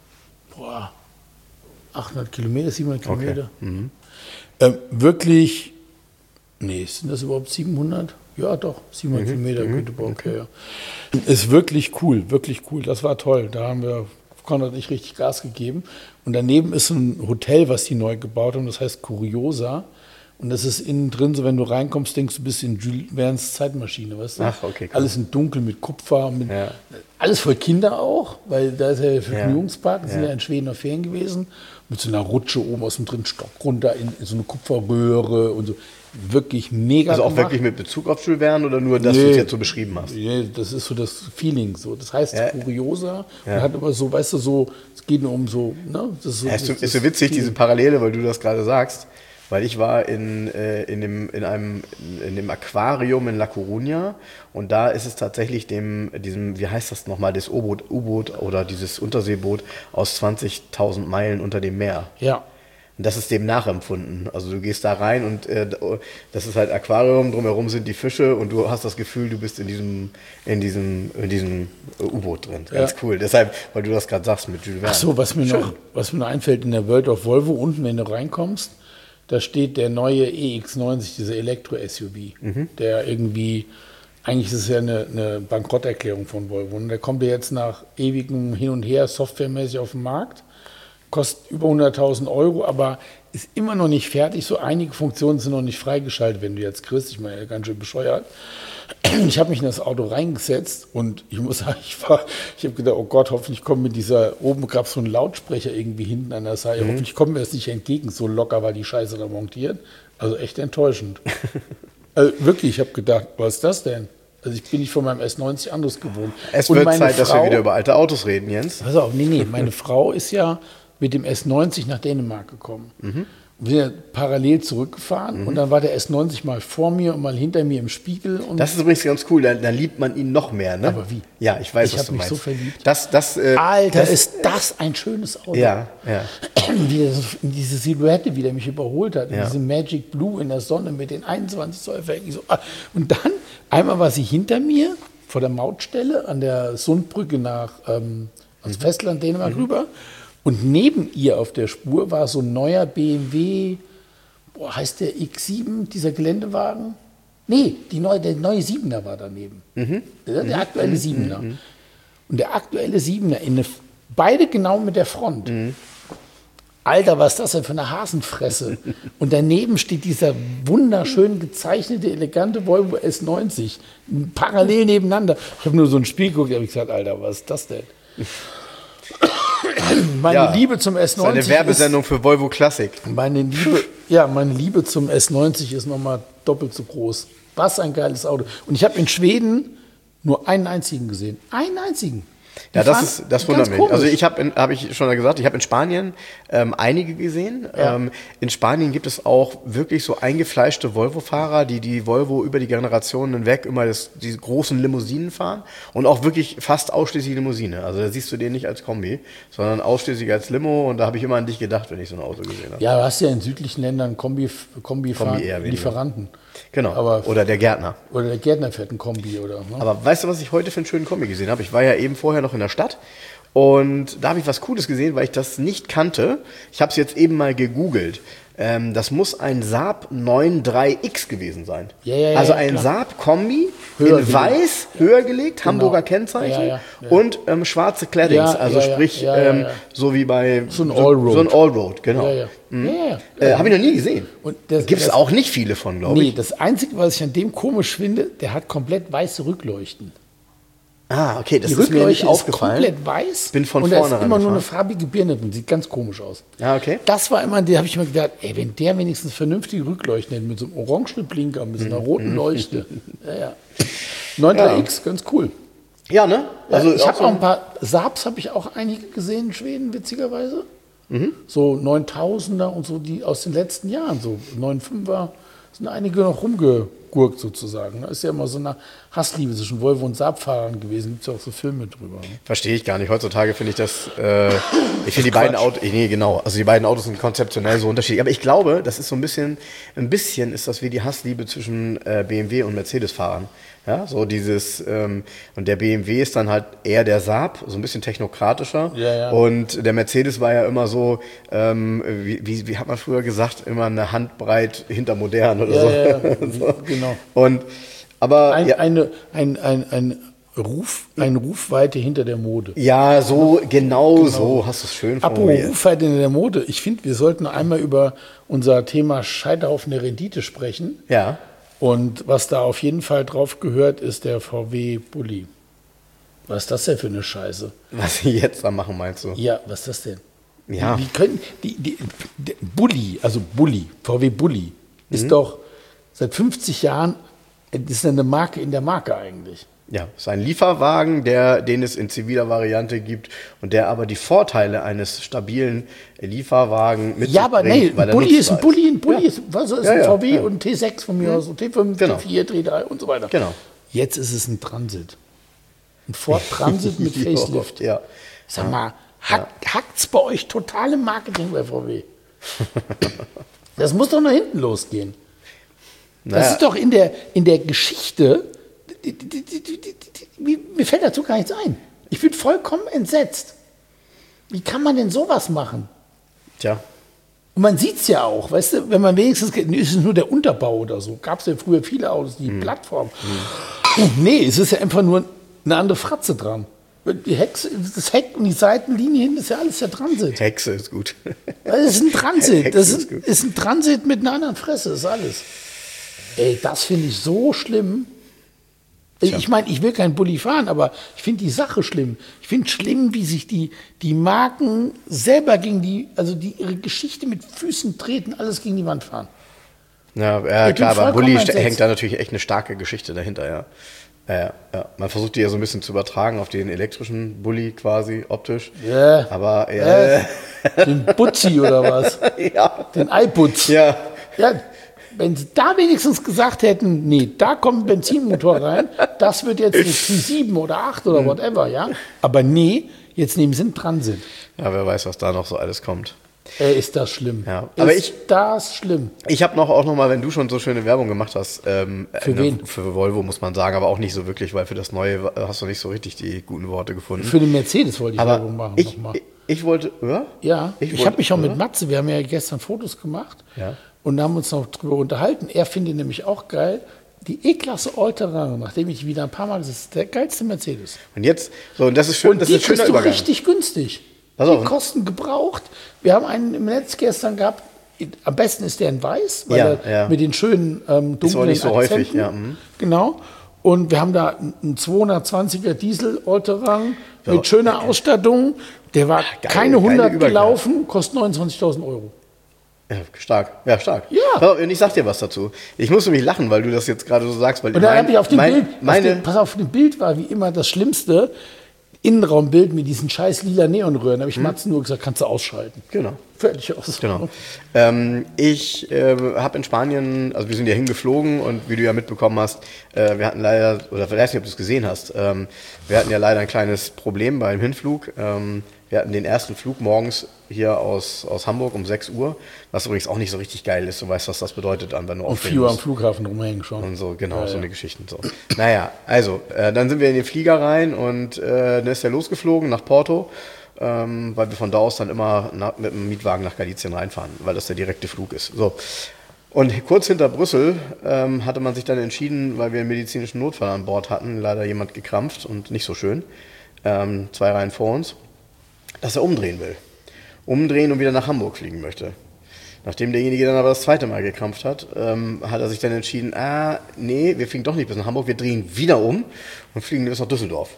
boah, achthundert Kilometer, siebenhundert Kilometer. Okay. Mhm. Ähm, wirklich, nee, sind das überhaupt siebenhundert? Ja, doch, siebenhundert mhm. Kilometer mhm. Göteborg. Okay. Ja. Ist wirklich cool, wirklich cool. Das war toll. Da haben wir, Konrad und ich, richtig Gas gegeben. Und daneben ist so ein Hotel, was die neu gebaut haben, das heißt Curiosa. Und das ist innen drin, so wenn du reinkommst, denkst du, bist in Jules Verne's Zeitmaschine, weißt du? Ach, okay, cool. Alles in dunkel mit Kupfer, mit ja. alles voll Kinder auch, weil da ist ja der Vergnügungspark, wir sind ja. ja in Schweden auf Ferien gewesen, mit so einer Rutsche oben aus dem dritten Stock runter in, in so eine Kupferröhre und so. Wirklich mega Also auch gemacht. wirklich mit Bezug auf Jules Verne oder nur, dass nee, du es jetzt so beschrieben hast? Nee, das ist so das Feeling so. Das heißt ja. Curiosa ja. und hat aber so, weißt du, so, es geht nur um so, ne? Das ist so, ja, ist, so, das, ist so witzig, das diese Parallele, weil du das gerade sagst. weil ich war in, äh, in, dem, in, einem, in dem Aquarium in La Coruña und da ist es tatsächlich dem, diesem, wie heißt das nochmal, das U-Boot, U-Boot oder dieses Unterseeboot aus zwanzigtausend Meilen unter dem Meer. Ja. Und das ist dem nachempfunden. Also du gehst da rein und äh, das ist halt Aquarium, drumherum sind die Fische und du hast das Gefühl, du bist in diesem, in diesem, in diesem U-Boot drin. Ganz ja. cool. Deshalb, weil du das gerade sagst mit Jules Verne. Ach so, was mir, noch, was mir noch einfällt, in der World of Volvo unten, wenn du reinkommst, da steht der neue E X neunzig, dieser Elektro-S U V, mhm. der irgendwie, eigentlich ist es ja eine, eine Bankrotterklärung von Volvo. Und der kommt ja jetzt nach ewigem Hin und Her softwaremäßig auf den Markt. Kostet über hunderttausend Euro, aber ist immer noch nicht fertig. So einige Funktionen sind noch nicht freigeschaltet, wenn du jetzt kriegst. Ich meine, ganz schön bescheuert. Ich habe mich in das Auto reingesetzt und ich muss sagen, ich war, ich habe gedacht, oh Gott, hoffentlich kommt mir dieser, oben gab es so einen Lautsprecher irgendwie hinten an der Seite, mhm. hoffentlich kommt mir das nicht entgegen, so locker war die Scheiße da montiert. Also echt enttäuschend. Also wirklich, ich habe gedacht, was ist das denn? Also ich bin nicht von meinem S neunzig anderes gewohnt. Es wird Zeit, Frau, dass wir wieder über alte Autos reden, Jens. Pass auf, nee, nee, meine Frau ist ja mit dem S neunzig nach Dänemark gekommen. Mhm. Wir sind parallel zurückgefahren mhm. und dann war der S neunzig mal vor mir und mal hinter mir im Spiegel. Und das ist übrigens ganz cool, da, da liebt man ihn noch mehr. Ne? Aber wie? Ja, ich weiß, ich was du meinst. Ich habe mich so verliebt. Das, das, äh, Alter, das, ist das ein schönes Auto. Ja, ja. Wie das, diese Silhouette, wie der mich überholt hat. Ja. Diese Magic Blue in der Sonne mit den einundzwanzig Zoll Felgen. So. Und dann, einmal war sie hinter mir, vor der Mautstelle, an der Sundbrücke nach ähm, ans mhm. Festland Dänemark mhm. rüber. Und neben ihr auf der Spur war so ein neuer B M W, boah, heißt der X sieben, dieser Geländewagen? Nee, die neue, der neue Siebener war daneben. Mhm. Der, der aktuelle mhm. Siebener. Mhm. Und der aktuelle Siebener, in eine, beide genau mit der Front. Mhm. Alter, was ist das denn für eine Hasenfresse? Und daneben steht dieser wunderschön gezeichnete, elegante Volvo S neunzig, parallel nebeneinander. Ich habe nur so ein Spiel geguckt, da habe ich gesagt, Alter, was ist das denn? Meine ja, Liebe zum S neunzig ist eine Werbesendung ist, für Volvo Classic. Meine Liebe, ja, meine Liebe zum S neunzig ist nochmal doppelt so groß. Was ein geiles Auto. Und ich habe in Schweden nur einen einzigen gesehen. Einen einzigen. Die ja, das ist das wundert mich. Komisch. Also ich habe, habe ich schon gesagt, ich habe in Spanien ähm, einige gesehen. Ja. Ähm, in Spanien gibt es auch wirklich so eingefleischte Volvo-Fahrer, die die Volvo über die Generationen hinweg immer das, die großen Limousinen fahren und auch wirklich fast ausschließlich Limousine. Also da siehst du den nicht als Kombi, sondern ausschließlich als Limo und da habe ich immer an dich gedacht, wenn ich so ein Auto gesehen habe. Ja, du hast ja in südlichen Ländern Kombi, Kombi, Kombi Lieferanten. Genau, aber oder der Gärtner. Oder der Gärtner fährt ein Kombi. Oder, ne? Aber weißt du, was ich heute für einen schönen Kombi gesehen habe? Ich war ja eben vorher noch in der Stadt und da habe ich was Cooles gesehen, weil ich das nicht kannte. Ich habe es jetzt eben mal gegoogelt. Ähm, das muss ein Saab neun drei X gewesen sein. Ja, ja, ja, also ein Saab-Kombi in weiß, höher gelegt, genau. Hamburger Kennzeichen ja, ja, ja. und ähm, schwarze Claddings. Ja, also ja, sprich, ja, ja, ja. Ähm, so wie bei so ein Allroad. So ein Allroad, genau. Ja, ja. Mhm. Ja, ja. Äh, habe ich noch nie gesehen. Gibt es auch nicht viele von, glaube nee, ich. Nee, das Einzige, was ich an dem komisch finde, der hat komplett weiße Rückleuchten. Ah, okay, das die ist mir nicht aufgefallen. Komplett weiß. Bin von und vorne da ist immer nur eine farbige Birne drin. Sieht ganz komisch aus. Ah, okay. Das war immer, da habe ich mir gedacht, ey, wenn der wenigstens vernünftige Rückleuchten hätte, mit so einem orangenen Blinker, mit so einer roten Leuchte. Ja, ja. neun drei X, ja. Ganz cool. Ja, ne? Also ja, ich habe so auch ein paar, Saabs habe ich auch einige gesehen in Schweden, witzigerweise. Mhm. So neuntausender und so, die aus den letzten Jahren, so neun fünfer, sind einige noch rumgegurkt sozusagen. Da ist ja immer so eine Hassliebe zwischen Volvo und Saab-Fahrern gewesen. Gibt es ja auch so Filme drüber. Ne? Verstehe ich gar nicht. Heutzutage finde ich das, äh, ich finde die beiden Autos, nee, genau, also die beiden Autos sind konzeptionell so unterschiedlich. Aber ich glaube, das ist so ein bisschen, ein bisschen ist das wie die Hassliebe zwischen äh, B M W und Mercedes-Fahrern. Ja, so dieses, ähm, und der B M W ist dann halt eher der Saab, so ein bisschen technokratischer. Ja, ja. Und der Mercedes war ja immer so, ähm, wie, wie, wie hat man früher gesagt, immer eine Handbreit hinter modern oder ja, so. Ja, so. Genau. Und, aber, ein, ja. eine, ein, ein, ein Ruf, ein Rufweite hinter der Mode. Ja, so, genau, genau. So hast du es schön formuliert. Apropos Rufweite hinter der Mode. Ich finde, wir sollten einmal über unser Thema Scheiterhaufen der Rendite sprechen. Ja. Und was da auf jeden Fall drauf gehört, ist der V W Bulli. Was ist das denn für eine Scheiße? Was sie jetzt da machen, meinst du? Ja, was ist das denn? Ja. Wie, wie können die, die, die Bulli, also Bulli, V W Bulli, mhm. ist doch seit fünfzig Jahren Das ist eine Marke in der Marke eigentlich. Ja, es ist ein Lieferwagen, der, den es in ziviler Variante gibt und der aber die Vorteile eines stabilen Lieferwagen mit Ja, aber nee, ein Bulli ist ein Bulli, ein Bulli ja. ist, was ist ja, ein ja, V W ja. und ein T sechs von mir aus, und T fünf, genau. T vier, T drei und so weiter. Genau. Jetzt ist es ein Transit. Ein Ford Transit mit Facelift. Ja. Sag mal, hack, ja. hackt's bei euch total im Marketing bei V W? Das muss doch nach hinten losgehen. Naja. Das ist doch in der, in der Geschichte, die, die, die, die, die, die, mir fällt dazu gar nichts ein. Ich bin vollkommen entsetzt. Wie kann man denn sowas machen? Tja. Und man sieht es ja auch, weißt du, wenn man wenigstens, ist es nur der Unterbau oder so. Gab es ja früher viele Autos, die hm. Plattform. Hm. Nee, es ist ja einfach nur eine andere Fratze dran. Die Hexe, das Heck und die Seitenlinie hin, ist ja alles der Transit. Hexe ist gut. Das ist ein Transit. Hexe das ist, ist, ist ein Transit mit einer anderen Fresse, das ist alles. Ey, das finde ich so schlimm. Tja. Ich meine, ich will keinen Bulli fahren, aber ich finde die Sache schlimm. Ich finde schlimm, wie sich die, die Marken selber gegen die, also die ihre Geschichte mit Füßen treten, alles gegen die Wand fahren. Ja, ja klar, aber Bulli hängt da natürlich echt eine starke Geschichte dahinter, ja. Ja, ja. Man versucht die ja so ein bisschen zu übertragen auf den elektrischen Bulli quasi, optisch. Ja. Aber, ja. ja. Den Butzi oder was? Ja. Den iPutz. Ja. Ja. Wenn sie da wenigstens gesagt hätten, nee, da kommt ein Benzinmotor rein, das wird jetzt ein T sieben oder acht oder whatever, ja. Aber nee, jetzt nehmen sie einen Transit. Ja, wer weiß, was da noch so alles kommt. Ey, ist das schlimm. Ja. Aber ist ich, das schlimm. Ich habe noch auch noch mal, wenn du schon so schöne Werbung gemacht hast, ähm, für wen? Für Volvo muss man sagen, aber auch nicht so wirklich, weil für das Neue hast du nicht so richtig die guten Worte gefunden. Für den Mercedes wollte ich aber Werbung machen. Ich, ich, ich wollte, ja? Ja, ich, ich habe mich auch oder? mit Matze, wir haben ja gestern Fotos gemacht. Ja. Und haben uns noch drüber unterhalten. Er findet nämlich auch geil, die E-Klasse All-Terrain, nachdem ich wieder ein paar Mal gesagt habe, das ist der geilste Mercedes. Und jetzt, so, und das ist schön, und das die ist ein schöner kriegst du Übergang. richtig günstig. Pass die auf. kosten gebraucht. Wir haben einen im Netz gestern gehabt, am besten ist der in weiß, weil ja, er ja. mit den schönen ähm, dunklen ist auch nicht so Akzenten, häufig, ja. Mhm. Genau. Und wir haben da einen zweihundertzwanziger Diesel All-Terrain ja. mit schöner Ausstattung. Der war Ach, geil, keine hundert gelaufen, kostet neunundzwanzigtausend Euro. Ja, stark, ja, stark. Ja. Und ich sag dir was dazu. Ich muss nämlich lachen, weil du das jetzt gerade so sagst. Weil und da habe ich auf dem mein, Bild, meine auf dem, pass auf, dem Bild war wie immer das Schlimmste, Innenraumbild mit diesen scheiß lila Neonröhren. Da habe ich hm. Matze nur gesagt, kannst du ausschalten. Genau. Fertig aus. Genau. Ähm, ich äh, habe in Spanien, also wir sind ja hingeflogen und wie du ja mitbekommen hast, äh, wir hatten leider, oder ich weiß nicht, ob du es gesehen hast, ähm, wir hatten ja leider ein kleines Problem beim Hinflug. Ähm, Wir hatten den ersten Flug morgens hier aus, aus Hamburg um sechs Uhr, was übrigens auch nicht so richtig geil ist. Du weißt, was das bedeutet, wenn du um vier Uhr am Flughafen rumhängen schon. Und so, genau, ja, so ja. eine Geschichte. So. Naja, also, äh, dann sind wir in den Flieger rein und äh, dann ist er losgeflogen nach Porto, ähm, weil wir von da aus dann immer nach, mit dem Mietwagen nach Galicien reinfahren, weil das der direkte Flug ist. So. Und kurz hinter Brüssel ähm, hatte man sich dann entschieden, weil wir einen medizinischen Notfall an Bord hatten, leider jemand gekrampft und nicht so schön, ähm, zwei Reihen vor uns, dass er umdrehen will. Umdrehen und wieder nach Hamburg fliegen möchte. Nachdem derjenige dann aber das zweite Mal gekrampft hat, ähm, hat er sich dann entschieden, ah, nee, wir fliegen doch nicht bis nach Hamburg, wir drehen wieder um und fliegen bis nach Düsseldorf.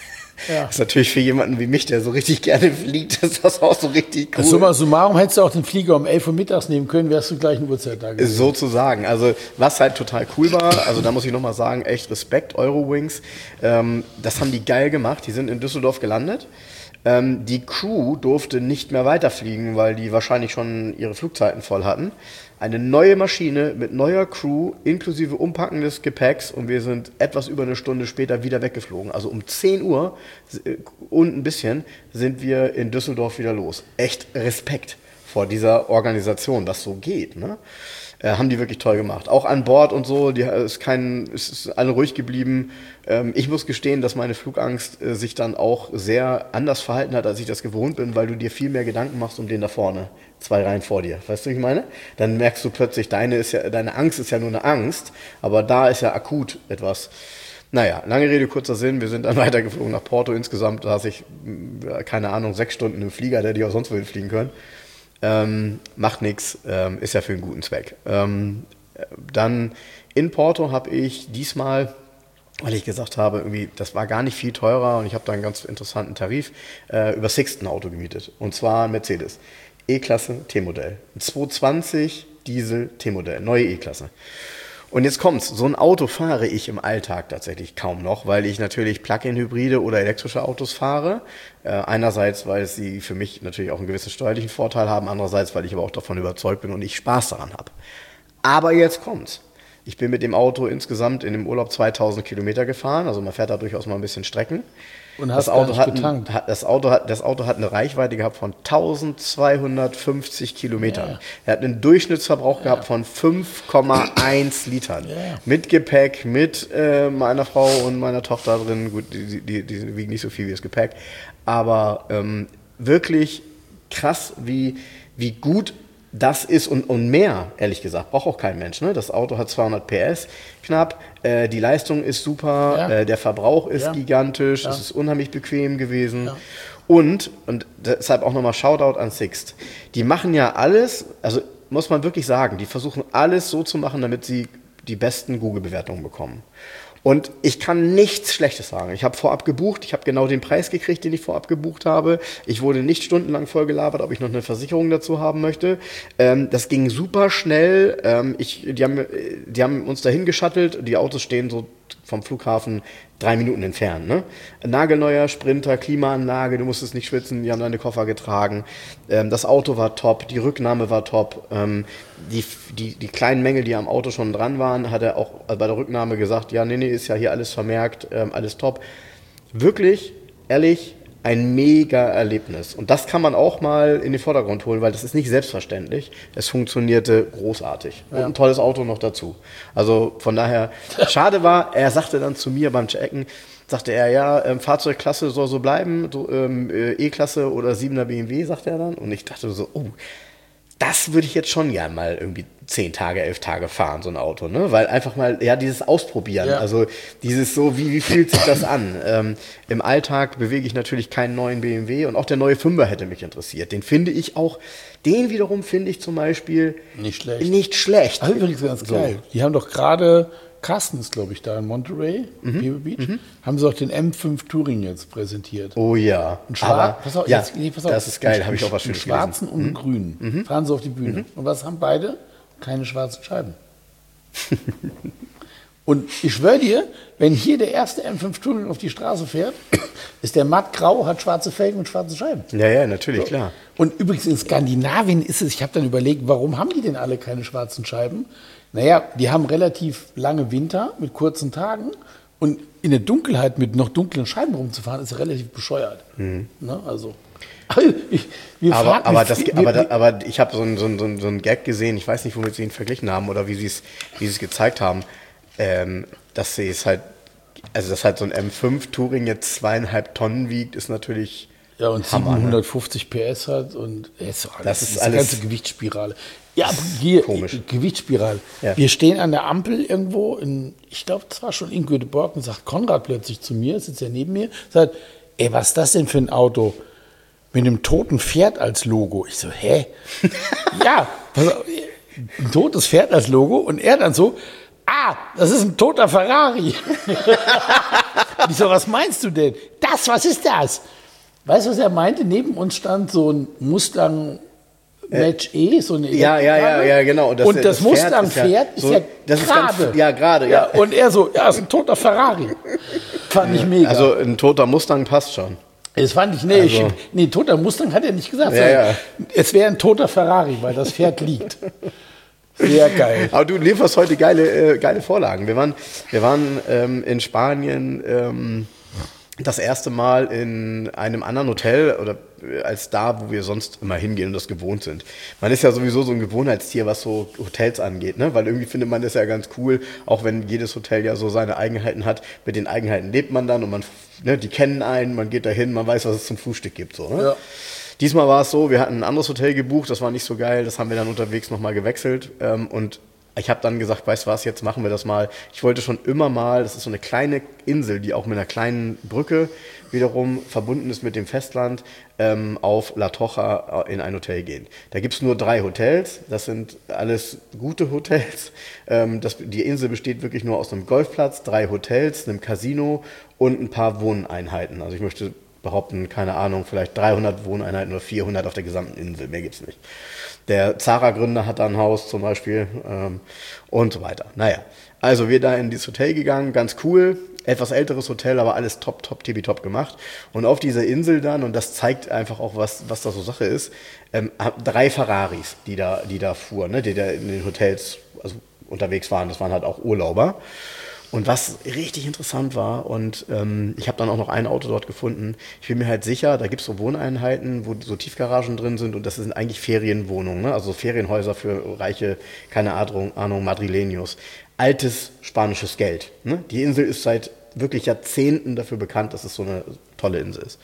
Ja. Das ist natürlich für jemanden wie mich, der so richtig gerne fliegt, ist das auch so richtig cool. Summa summarum hättest du auch den Flieger um elf Uhr mittags nehmen können, wärst du gleich in Uhrzeit da gewesen. Sozusagen. Also was halt total cool war, also da muss ich nochmal sagen, echt Respekt, Eurowings. Ähm, das haben die geil gemacht, die sind in Düsseldorf gelandet. Ähm, die Crew durfte nicht mehr weiterfliegen, weil die wahrscheinlich schon ihre Flugzeiten voll hatten. Eine neue Maschine mit neuer Crew, inklusive Umpacken des Gepäcks, und wir sind etwas über eine Stunde später wieder weggeflogen. Also um zehn Uhr und ein bisschen sind wir in Düsseldorf wieder los. Echt Respekt vor dieser Organisation, dass so geht, ne? Äh, haben die wirklich toll gemacht. Auch an Bord und so, die ist kein, ist alle ruhig geblieben. Ähm, ich muss gestehen, dass meine Flugangst äh, sich dann auch sehr anders verhalten hat, als ich das gewohnt bin, weil du dir viel mehr Gedanken machst um den da vorne, zwei Reihen vor dir. Weißt du, wie ich meine? Dann merkst du plötzlich, deine ist ja, deine Angst ist ja nur eine Angst, aber da ist ja akut etwas. Naja, lange Rede, kurzer Sinn, wir sind dann weitergeflogen nach Porto. Insgesamt saß ich, keine Ahnung, sechs Stunden im Flieger, der die auch sonst wohin fliegen können. Ähm, macht nichts, ähm, ist ja für einen guten Zweck. Ähm, dann in Porto habe ich diesmal, weil ich gesagt habe, irgendwie, das war gar nicht viel teurer und ich habe da einen ganz interessanten Tarif, äh, über Sixt ein Auto gemietet. Und zwar ein Mercedes. E-Klasse T-Modell. Ein zweihundertzwanzig Diesel T-Modell, neue E-Klasse. Und jetzt kommt's, so ein Auto fahre ich im Alltag tatsächlich kaum noch, weil ich natürlich Plug-in-Hybride oder elektrische Autos fahre. Äh, einerseits, weil sie für mich natürlich auch einen gewissen steuerlichen Vorteil haben, andererseits, weil ich aber auch davon überzeugt bin und ich Spaß daran habe. Aber jetzt kommt's. Ich bin mit dem Auto insgesamt in dem Urlaub zweitausend Kilometer gefahren, also man fährt da durchaus mal ein bisschen Strecken. Und hast das Auto gar nicht getankt. Hat, das, Auto hat, das Auto hat eine Reichweite gehabt von eintausendzweihundertfünfzig Kilometern. Ja. Er hat einen Durchschnittsverbrauch ja. gehabt von fünf Komma eins Litern. Ja. Mit Gepäck, mit äh, meiner Frau und meiner Tochter drin. Gut, die, die, die wiegen nicht so viel wie das Gepäck. Aber ähm, wirklich krass, wie, wie gut das ist und, und mehr, ehrlich gesagt, braucht auch kein Mensch. Ne? Das Auto hat zweihundert P S knapp, äh, die Leistung ist super, ja. äh, der Verbrauch ist ja. gigantisch, ja. es ist unheimlich bequem gewesen. Ja. Und, und deshalb auch nochmal Shoutout an Sixt. Die machen ja alles, also muss man wirklich sagen, die versuchen alles so zu machen, damit sie die besten Google-Bewertungen bekommen. Und ich kann nichts Schlechtes sagen. Ich habe vorab gebucht, ich habe genau den Preis gekriegt, den ich vorab gebucht habe. Ich wurde nicht stundenlang vollgelabert, ob ich noch eine Versicherung dazu haben möchte. Ähm, das ging super schnell. Ähm, ich, die, haben, die haben uns dahin geschattelt. Die Autos stehen so vom Flughafen drei Minuten entfernt. Ne? Nagelneuer Sprinter, Klimaanlage, du musstest nicht schwitzen, die haben deine Koffer getragen. Ähm, das Auto war top, die Rücknahme war top. Ähm, die, die, die kleinen Mängel, die am Auto schon dran waren, hat er auch bei der Rücknahme gesagt, ja, nee, nee, ist ja hier alles vermerkt, ähm, alles top. Wirklich, ehrlich, ein mega Erlebnis. Und das kann man auch mal in den Vordergrund holen, weil das ist nicht selbstverständlich. Es funktionierte großartig. Ja. Und ein tolles Auto noch dazu. Also von daher, schade war, er sagte dann zu mir beim Checken, sagte er, ja, ähm, Fahrzeugklasse soll so bleiben, so, ähm, äh, E-Klasse oder siebener B M W, sagte er dann. Und ich dachte so, oh, das würde ich jetzt schon gern mal irgendwie zehn Tage, elf Tage fahren, so ein Auto, ne? Weil einfach mal, ja, dieses Ausprobieren, ja. also dieses so, wie, wie fühlt sich das an? Ähm, Im Alltag bewege ich natürlich keinen neuen B M W und auch der neue Fünfer hätte mich interessiert. Den finde ich auch, den wiederum finde ich zum Beispiel nicht schlecht. Nicht schlecht. Also übrigens ganz so. Geil. Die haben doch gerade, Carsten ist, glaube ich, da in Monterey, mhm. Pebble Beach, mhm. haben sie auch den M fünf Touring jetzt präsentiert. Oh ja. Und schwarz, pass auf, ja, jetzt, nee, pass auf, das ist geil, habe ich auch was Schönes gelesen. Schwarzen und mhm. grünen. Mhm. Fahren sie auf die Bühne. Mhm. Und was haben beide? Keine schwarzen Scheiben. Und ich schwöre dir, wenn hier der erste M fünf Touring auf die Straße fährt, ist der mattgrau, hat schwarze Felgen und schwarze Scheiben. Ja, ja, natürlich, so. Klar. Und übrigens in Skandinavien ist es, ich habe dann überlegt, warum haben die denn alle keine schwarzen Scheiben? Naja, die haben relativ lange Winter mit kurzen Tagen und in der Dunkelheit mit noch dunklen Scheiben rumzufahren, ist relativ bescheuert. Mhm. Ne, also... Ich, wir aber, fahren, aber, das, wir, aber, wir, aber ich habe so einen so so ein Gag gesehen, ich weiß nicht, womit sie ihn verglichen haben oder wie sie es wie sie es gezeigt haben, ähm, dass sie es halt, also dass halt so ein M fünf Touring jetzt zweieinhalb Tonnen wiegt, ist natürlich ja und Hammer, siebenhundertfünfzig ne? P S hat und ja, ist alles, das ist das alles ganze Gewichtsspirale. Ja, aber hier, komisch. Gewichtsspirale. Ja. Wir stehen an der Ampel irgendwo, in, ich glaube, das war schon in Göteborg, und sagt Konrad plötzlich zu mir, sitzt ja neben mir, sagt, ey, was ist das denn für ein Auto? Mit einem toten Pferd als Logo. Ich so, hä? Ja, pass auf, ein totes Pferd als Logo und er dann so, ah, das ist ein toter Ferrari. Ich so, was meinst du denn? Das, was ist das? Weißt du, was er meinte? Neben uns stand so ein Mustang Match E, so eine ja, ja, ja, ja, genau. Und das, und das, das Mustang-Pferd ist ja, ist ja gerade. Ja, gerade, ja. ja. Und er so, ja, ist ein toter Ferrari. Fand ich mega. Also ein toter Mustang passt schon. Das fand ich, nee, also. ich, nee, toter Mustang hat er nicht gesagt. Ja, ja. Es wäre ein toter Ferrari, weil das Pferd liegt. Sehr geil. Aber du lieferst heute geile, äh, geile Vorlagen. Wir waren, wir waren ähm, in Spanien ähm, das erste Mal in einem anderen Hotel oder als da, wo wir sonst immer hingehen und das gewohnt sind. Man ist ja sowieso so ein Gewohnheitstier, was so Hotels angeht, ne? Weil irgendwie findet man das ja ganz cool, auch wenn jedes Hotel ja so seine Eigenheiten hat. Mit den Eigenheiten lebt man dann und man, ne, die kennen einen, man geht dahin, man weiß, was es zum Frühstück gibt. So, ne? Ja. Diesmal war es so, wir hatten ein anderes Hotel gebucht, das war nicht so geil, das haben wir dann unterwegs nochmal gewechselt ähm, und ich habe dann gesagt, weißt du was, jetzt machen wir das mal. Ich wollte schon immer mal, das ist so eine kleine Insel, die auch mit einer kleinen Brücke wiederum verbunden ist mit dem Festland, ähm, auf La Toja in ein Hotel gehen. Da gibt's nur drei Hotels, das sind alles gute Hotels. Ähm, das, die Insel besteht wirklich nur aus einem Golfplatz, drei Hotels, einem Casino und ein paar Wohneinheiten. Also ich möchte behaupten, keine Ahnung, vielleicht dreihundert Wohneinheiten oder vierhundert auf der gesamten Insel, mehr gibt's nicht. Der Zara-Gründer hat da ein Haus zum Beispiel ähm, und so weiter. Naja, also wir da in dieses Hotel gegangen, ganz cool, etwas älteres Hotel, aber alles top, top, tippitopp gemacht. Und auf dieser Insel dann, und das zeigt einfach auch, was, was da so Sache ist, ähm, drei Ferraris, die da, die da fuhren, ne, die da in den Hotels also unterwegs waren. Das waren halt auch Urlauber. Und was richtig interessant war, und ähm, ich habe dann auch noch ein Auto dort gefunden, ich bin mir halt sicher, da gibt es so Wohneinheiten, wo so Tiefgaragen drin sind und das sind eigentlich Ferienwohnungen, ne? Also Ferienhäuser für reiche, keine Ahnung, Ahnung Madrileños. Altes spanisches Geld. Ne? Die Insel ist seit wirklich Jahrzehnten dafür bekannt, dass es so eine tolle Insel ist.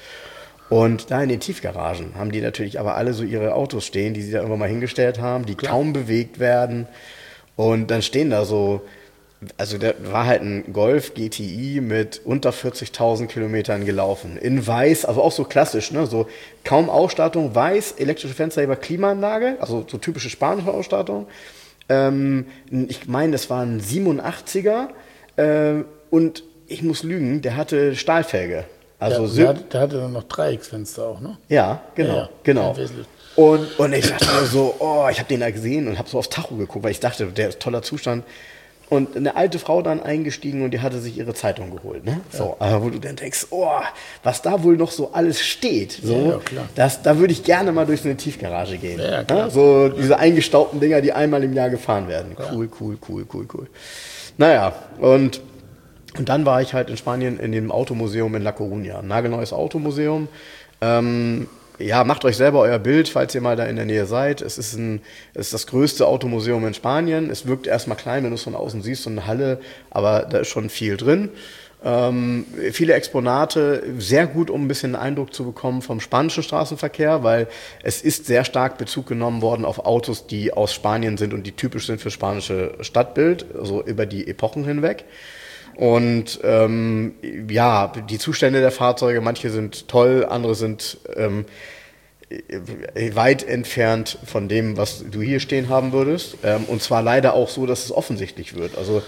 Und da in den Tiefgaragen haben die natürlich aber alle so ihre Autos stehen, die sie da irgendwann mal hingestellt haben, die Klar. kaum bewegt werden. Und dann stehen da so... Also da war halt ein Golf G T I mit unter vierzigtausend Kilometern gelaufen. In weiß, also auch so klassisch, ne? So kaum Ausstattung, weiß, elektrische Fensterheber, Klimaanlage, also so typische spanische Ausstattung. Ähm, ich meine, das war ein siebenundachtziger äh, und ich muss lügen, der hatte Stahlfelge. Also ja, der, hat, der hatte dann noch Dreiecksfenster auch, ne? Ja, genau, ja, ja. genau. Und, und ich dachte mir so, oh, ich habe den da gesehen und habe so aufs Tacho geguckt, weil ich dachte, der ist toller Zustand. Und eine alte Frau dann eingestiegen und die hatte sich ihre Zeitung geholt. Ne? Ja. So, aber wo du dann denkst, oh, was da wohl noch so alles steht. So, ja, ja, klar. Das, da würde ich gerne mal durch so eine Tiefgarage gehen. Ja, klar. Ne? So diese eingestaubten Dinger, die einmal im Jahr gefahren werden. Cool, cool, cool, cool, cool. Naja, und, und dann war ich halt in Spanien in dem Automuseum in La Coruña. Ein nagelneues Automuseum. Ähm, Ja, macht euch selber euer Bild, falls ihr mal da in der Nähe seid. Es ist, ein, es ist das größte Automuseum in Spanien. Es wirkt erstmal klein, wenn du es von außen siehst, so eine Halle, aber da ist schon viel drin. Ähm, viele Exponate, sehr gut, um ein bisschen einen Eindruck zu bekommen vom spanischen Straßenverkehr, weil es ist sehr stark Bezug genommen worden auf Autos, die aus Spanien sind und die typisch sind für spanische Stadtbild, also über die Epochen hinweg. Und ähm, ja, die Zustände der Fahrzeuge, manche sind toll, andere sind ähm, weit entfernt von dem, was du hier stehen haben würdest. Ähm, und zwar leider auch so, dass es offensichtlich wird. Also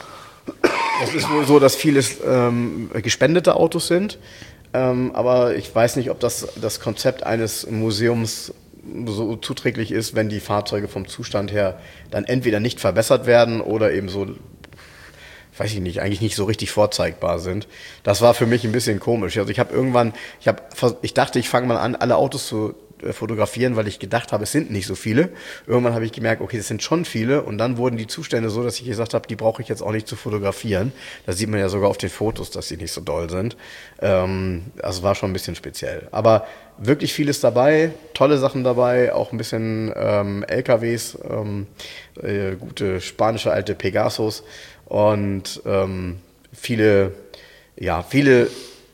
es ist wohl so, dass vieles ähm, gespendete Autos sind. Ähm, aber ich weiß nicht, ob das das Konzept eines Museums so zuträglich ist, wenn die Fahrzeuge vom Zustand her dann entweder nicht verbessert werden oder eben so... weiß ich nicht, eigentlich nicht so richtig vorzeigbar sind. Das war für mich ein bisschen komisch. Also ich habe irgendwann, ich habe, ich dachte, ich fange mal an, alle Autos zu fotografieren, weil ich gedacht habe, es sind nicht so viele. Irgendwann habe ich gemerkt, okay, es sind schon viele und dann wurden die Zustände so, dass ich gesagt habe, die brauche ich jetzt auch nicht zu fotografieren. Da sieht man ja sogar auf den Fotos, dass sie nicht so doll sind. Ähm, also war schon ein bisschen speziell. Aber wirklich vieles dabei, tolle Sachen dabei, auch ein bisschen ähm, L K Ws, ähm, äh, gute spanische alte Pegasos. Und ähm, viele, ja, viele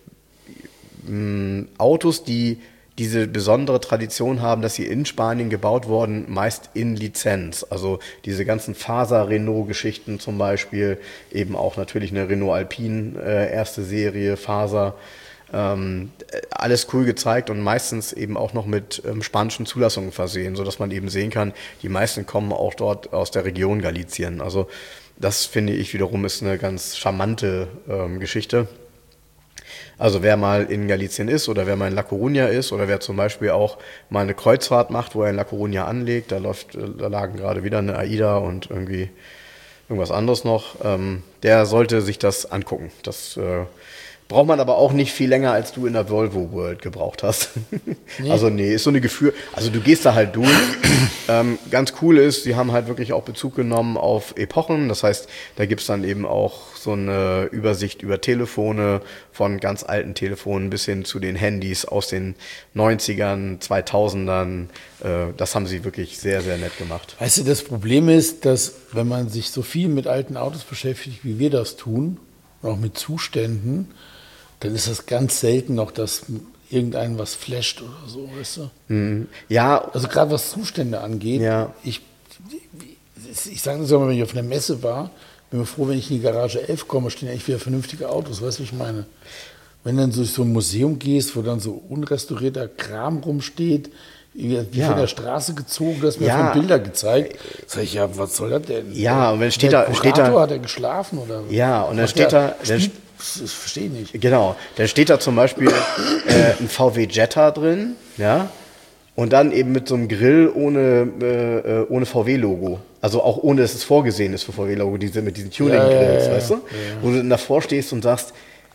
mh, Autos, die diese besondere Tradition haben, dass sie in Spanien gebaut wurden, meist in Lizenz. Also diese ganzen Faser-Renault-Geschichten zum Beispiel, eben auch natürlich eine Renault Alpine, äh, erste Serie, Faser. Ähm, alles cool gezeigt und meistens eben auch noch mit ähm, spanischen Zulassungen versehen, sodass man eben sehen kann, die meisten kommen auch dort aus der Region Galicien. Also das finde ich wiederum ist eine ganz charmante ähm, Geschichte. Also wer mal in Galicien ist oder wer mal in La Coruña ist oder wer zum Beispiel auch mal eine Kreuzfahrt macht, wo er in La Coruña anlegt, da läuft, da lagen gerade wieder eine AIDA und irgendwie irgendwas anderes noch, ähm, der sollte sich das angucken. Das äh, braucht man aber auch nicht viel länger, als du in der Volvo World gebraucht hast. Nee. Also nee, ist so eine Gefühl, also du gehst da halt durch. ähm, ganz cool ist, sie haben halt wirklich auch Bezug genommen auf Epochen. Das heißt, da gibt's dann eben auch so eine Übersicht über Telefone, von ganz alten Telefonen bis hin zu den Handys aus den neunzigern, zweitausendern. Äh, das haben sie wirklich sehr, sehr nett gemacht. Weißt du, das Problem ist, dass wenn man sich so viel mit alten Autos beschäftigt, wie wir das tun, auch mit Zuständen, dann ist das ganz selten noch, dass irgendeinen was flasht oder so, weißt du? Mhm. Ja. Also gerade was Zustände angeht, ja. ich, ich sage das immer, wenn ich auf einer Messe war, bin mir froh, wenn ich in die Garage elf komme, stehen eigentlich wieder vernünftige Autos, weißt du, wie ich meine? Wenn du dann durch so ein Museum gehst, wo dann so unrestaurierter Kram rumsteht, wie ja. von der Straße gezogen, du hast mir ja. von Bilder gezeigt. Sag ich, ja, was soll das denn? Ja, und wenn steht der da, steht da, hat er geschlafen oder? Ja, und dann steht der, da, dann, Das, das verstehe ich nicht. Genau, dann steht da zum Beispiel äh, ein V W Jetta drin, ja, und dann eben mit so einem Grill ohne, äh, ohne V W-Logo. Also auch ohne, dass es vorgesehen ist für V W-Logo, diese, mit diesen Tuning-Grills, ja, ja, ja, weißt du? Ja, ja. Wo du dann davor stehst und sagst,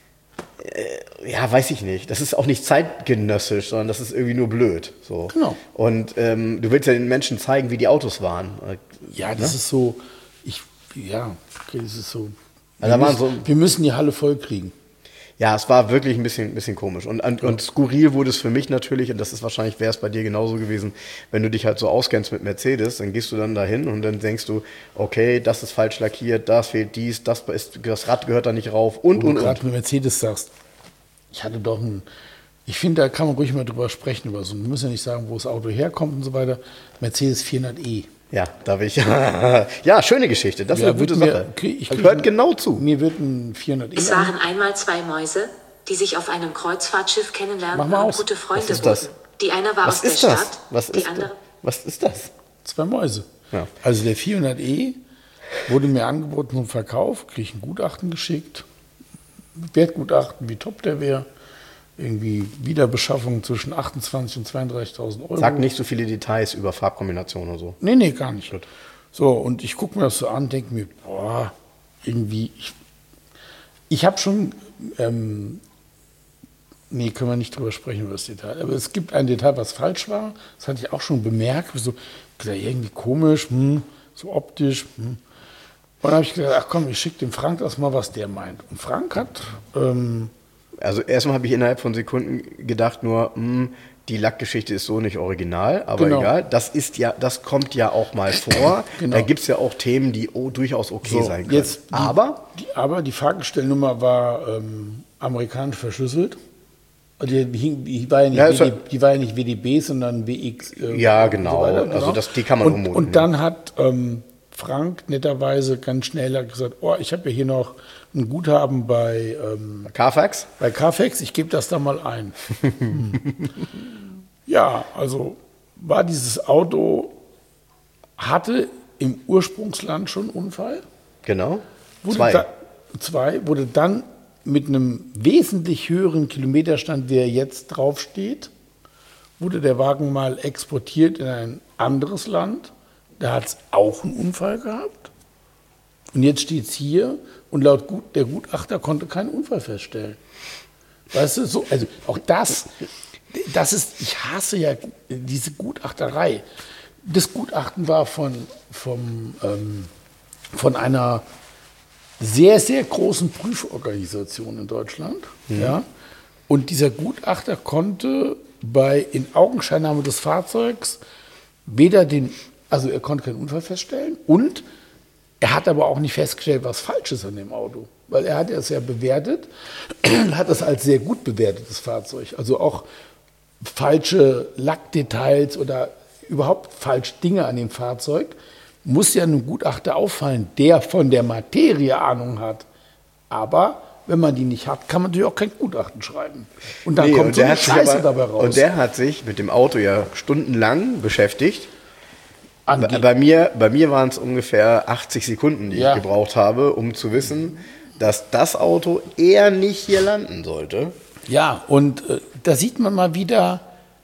äh, ja, weiß ich nicht, das ist auch nicht zeitgenössisch, sondern das ist irgendwie nur blöd. So. Genau. Und ähm, du willst ja den Menschen zeigen, wie die Autos waren. Ja, das ne? ist so, ich, ja, okay, das ist so. Wir, also müssen, so, wir müssen die Halle voll kriegen. Ja, es war wirklich ein bisschen, ein bisschen komisch. Und, und, und skurril wurde es für mich natürlich, und das ist wahrscheinlich, wäre es bei dir genauso gewesen, wenn du dich halt so auskennst mit Mercedes, dann gehst du dann dahin und dann denkst du, okay, das ist falsch lackiert, das fehlt dies, das, ist, das Rad gehört da nicht rauf und, Wo und, du gerade und. mit Mercedes sagst, ich hatte doch ein, ich finde, da kann man ruhig mal drüber sprechen, über so, wir müssen ja nicht sagen, wo das Auto herkommt und so weiter, Mercedes vierhundert e. Ja, da will ich. Ja, schöne Geschichte. Das ist ja, eine gute Sache. Mir, ich hört genau zu. Mir wird ein vierhundert e. Es waren einmal zwei Mäuse, die sich auf einem Kreuzfahrtschiff kennenlernten und aus. gute Freunde Was ist das? wurden. Die eine war Was aus der ist das? Stadt, Was die ist andere. Was ist das? Zwei Mäuse. Ja. Also der vierhundert e wurde mir angeboten zum Verkauf, kriege ich ein Gutachten geschickt, Wertgutachten, wie top der wäre. Irgendwie Wiederbeschaffung zwischen achtundzwanzigtausend und zweiunddreißigtausend Euro. Sag nicht so viele Details über Farbkombinationen und so. Nee, nee, gar nicht. Gut. So, und ich gucke mir das so an, denke mir, boah, irgendwie, ich, ich habe schon, ähm, nee, können wir nicht drüber sprechen, über das Detail, aber es gibt ein Detail, was falsch war, das hatte ich auch schon bemerkt, so, gesagt, irgendwie komisch, hm, so optisch, hm. Und dann habe ich gesagt, ach komm, ich schicke dem Frank das mal, was der meint. Und Frank hat... Ähm, Also erstmal habe ich innerhalb von Sekunden gedacht nur, mh, die Lackgeschichte ist so nicht original, aber genau. egal. Das ist ja, das kommt ja auch mal vor. Genau. Da gibt es ja auch Themen, die oh, durchaus okay so, sein können. Jetzt die, aber? Die, aber die Fahrgestellnummer war ähm, amerikanisch verschlüsselt. Die, die, die, war ja nicht ja, W D, die war ja nicht W D B, sondern W X. Äh, ja, genau. So weiter, genau. Also das, die kann man und, ummodeln. Und dann hat ähm, Frank netterweise ganz schnell gesagt, oh, ich habe ja hier noch ein Guthaben bei ähm, Carfax. Bei Carfax, ich gebe das da mal ein. hm. Ja, also war dieses Auto, hatte im Ursprungsland schon einen Unfall. Genau. Wurde zwei. Da, zwei. Wurde dann mit einem wesentlich höheren Kilometerstand, wie er jetzt draufsteht, wurde der Wagen mal exportiert in ein anderes Land. Da hat es auch einen Unfall gehabt. Und jetzt steht es hier und laut Gut, der Gutachter konnte keinen Unfall feststellen. Weißt du, so, also auch das, das ist, ich hasse ja diese Gutachterei. Das Gutachten war von, vom, ähm, von einer sehr, sehr großen Prüforganisation in Deutschland. Mhm. Ja? Und dieser Gutachter konnte bei Inaugenscheinnahme des Fahrzeugs weder den, also er konnte keinen Unfall feststellen und er hat aber auch nicht festgestellt, was falsch ist an dem Auto. Weil er hat es ja bewertet, hat es als sehr gut bewertetes Fahrzeug. Also auch falsche Lackdetails oder überhaupt falsche Dinge an dem Fahrzeug muss ja einem Gutachter auffallen, der von der Materie Ahnung hat. Aber wenn man die nicht hat, kann man natürlich auch kein Gutachten schreiben. Und dann nee, kommt und so eine Scheiße aber, dabei raus. Und der hat sich mit dem Auto ja stundenlang beschäftigt. Bei, bei mir, bei mir waren es ungefähr achtzig Sekunden, die ja. ich gebraucht habe, um zu wissen, dass das Auto eher nicht hier landen sollte. Ja, und äh, da sieht man mal wieder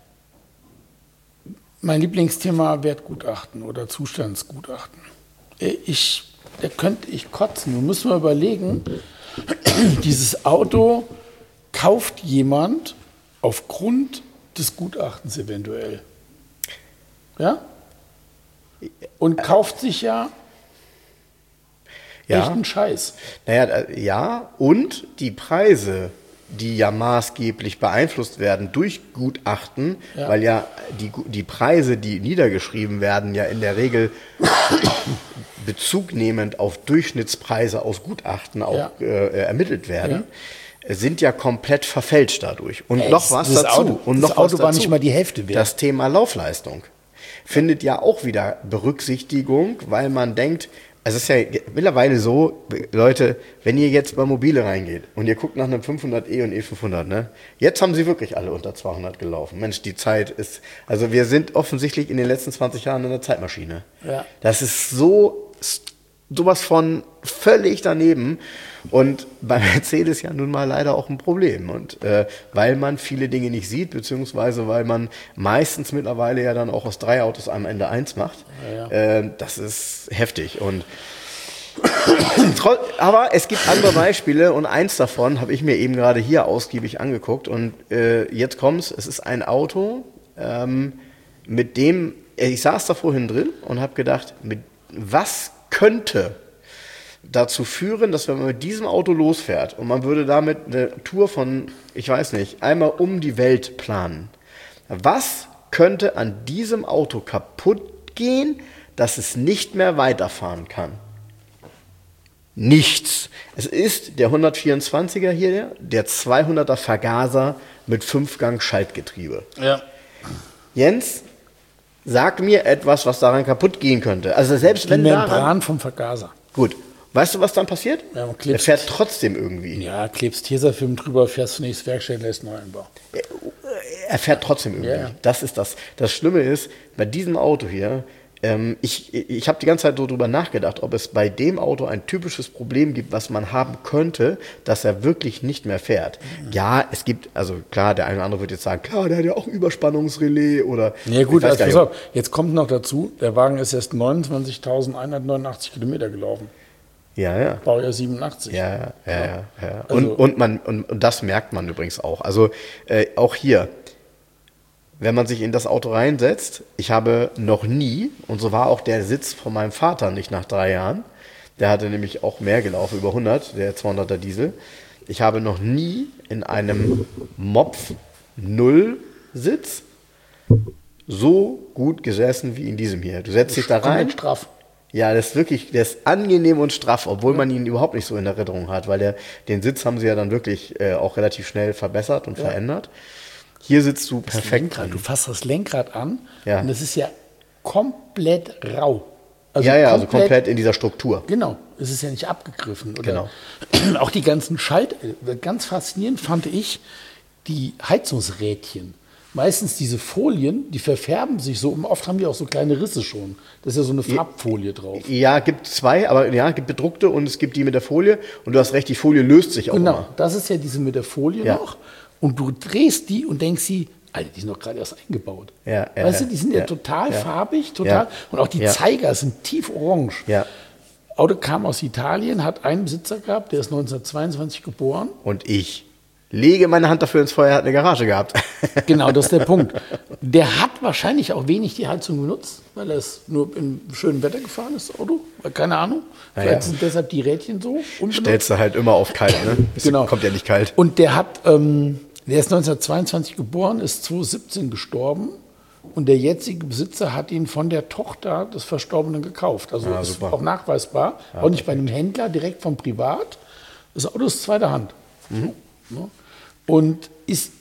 mein Lieblingsthema Wertgutachten oder Zustandsgutachten. Ich, da könnte ich kotzen. Du musst mal überlegen, dieses Auto kauft jemand aufgrund des Gutachtens eventuell. Ja? Und kauft sich ja, ja. echt einen Scheiß. Naja, ja, und die Preise, die ja maßgeblich beeinflusst werden durch Gutachten, ja. weil ja die, die Preise, die niedergeschrieben werden, ja in der Regel bezugnehmend auf Durchschnittspreise aus Gutachten auch ja. äh, ermittelt werden, ja. sind ja komplett verfälscht dadurch. Und ja, noch was das dazu. Auto, und das noch Auto was war dazu. nicht mal die Hälfte wert. Das Thema Laufleistung findet ja auch wieder Berücksichtigung, weil man denkt, es ist ja mittlerweile so, Leute, wenn ihr jetzt bei Mobile reingeht und ihr guckt nach einem fünfhundert e und E fünfhundert, ne? Jetzt haben sie wirklich alle unter zweihundert gelaufen. Mensch, die Zeit ist, also wir sind offensichtlich in den letzten zwanzig Jahren in der Zeitmaschine. Ja. Das ist so sowas von völlig daneben. Und bei Mercedes ja nun mal leider auch ein Problem. Und äh, weil man viele Dinge nicht sieht, beziehungsweise weil man meistens mittlerweile ja dann auch aus drei Autos am Ende eins macht, ja, ja. Äh, das ist heftig. Und aber es gibt andere Beispiele und eins davon habe ich mir eben gerade hier ausgiebig angeguckt. Und äh, jetzt kommt's, es ist ein Auto, ähm, mit dem, ich saß da vorhin drin und habe gedacht, mit was könnte dazu führen, dass wenn man mit diesem Auto losfährt und man würde damit eine Tour von, ich weiß nicht, einmal um die Welt planen. Was könnte an diesem Auto kaputt gehen, dass es nicht mehr weiterfahren kann? Nichts. Es ist der hundertvierundzwanziger hier, der zweihunderter Vergaser mit fünf-Gang Schaltgetriebe. Ja. Jens, sag mir etwas, was daran kaputt gehen könnte. Also selbst die wenn Membran daran, vom Vergaser. Gut. Weißt du, was dann passiert? Ja, er fährt trotzdem irgendwie. Ja, klebst Tesafilm drüber, fährst zunächst Werkstatt, lässt neu einbauen. Er, er fährt trotzdem irgendwie. Ja. Das ist das. Das Schlimme ist, bei diesem Auto hier, ähm, ich, ich habe die ganze Zeit darüber nachgedacht, ob es bei dem Auto ein typisches Problem gibt, was man haben könnte, dass er wirklich nicht mehr fährt. Mhm. Ja, es gibt, also klar, der eine oder andere wird jetzt sagen, klar, der hat ja auch ein Überspannungsrelais oder... Ja gut, also pass auf, jetzt kommt noch dazu, der Wagen ist erst neunundzwanzigtausendeinhundertneunundachtzig Kilometer gelaufen. Ja, ja. Baujahr siebenundachtzig. Ja, ja, ja. ja, ja. Und, also, und, man, und, und das merkt man übrigens auch. Also äh, auch hier, wenn man sich in das Auto reinsetzt, ich habe noch nie, und so war auch der Sitz von meinem Vater nicht nach drei Jahren, der hatte nämlich auch mehr gelaufen, über hundert, der zweihunderter Diesel. Ich habe noch nie in einem Mopf null Sitz so gut gesessen wie in diesem hier. Du setzt dich da rein. Straff. Ja, das ist wirklich, der ist angenehm und straff, obwohl man ihn überhaupt nicht so in Erinnerung hat, weil der, den Sitz haben sie ja dann wirklich äh, auch relativ schnell verbessert und ja. verändert. Hier sitzt du perfekt Lenkrad, drin. Du fasst das Lenkrad an ja. und das ist ja komplett rau. Also ja, ja, komplett, also komplett in dieser Struktur. Genau, es ist ja nicht abgegriffen. Oder genau. Auch die ganzen Schalt... Ganz faszinierend fand ich die Heizungsrädchen. Meistens diese Folien, die verfärben sich so und oft haben die auch so kleine Risse schon. Das ist ja so eine Farbfolie drauf. Ja, gibt zwei, aber ja, gibt bedruckte und es gibt die mit der Folie. Und du hast recht, die Folie löst sich auch Genau, immer. Das ist ja diese mit der Folie ja. noch. Und du drehst die und denkst sie, Alter, die sind doch gerade erst eingebaut. Ja, ja, weißt du, die sind ja, ja total ja. farbig, total. Ja. Und auch die ja. Zeiger sind tief orange. Ja. Auto kam aus Italien, hat einen Besitzer gehabt, der ist neunzehnhundertzweiundzwanzig geboren. Und ich lege meine Hand dafür ins Feuer, er hat eine Garage gehabt. Genau, das ist der Punkt. Der hat wahrscheinlich auch wenig die Heizung benutzt, weil er es nur im schönen Wetter gefahren ist, das Auto. Keine Ahnung. Vielleicht ja. sind deshalb die Rädchen so unbenutzt. Stellst du halt immer auf kalt, ne? Genau. Kommt ja nicht kalt. Und der hat, ähm, der ist neunzehnhundertzweiundzwanzig geboren, ist zweitausendsiebzehn gestorben. Und der jetzige Besitzer hat ihn von der Tochter des Verstorbenen gekauft. Also ja, ist super. auch nachweisbar. Ja, auch nicht bei einem Händler, direkt vom Privat. Das Auto ist zweiter Hand. Mhm. So, ne? Und ist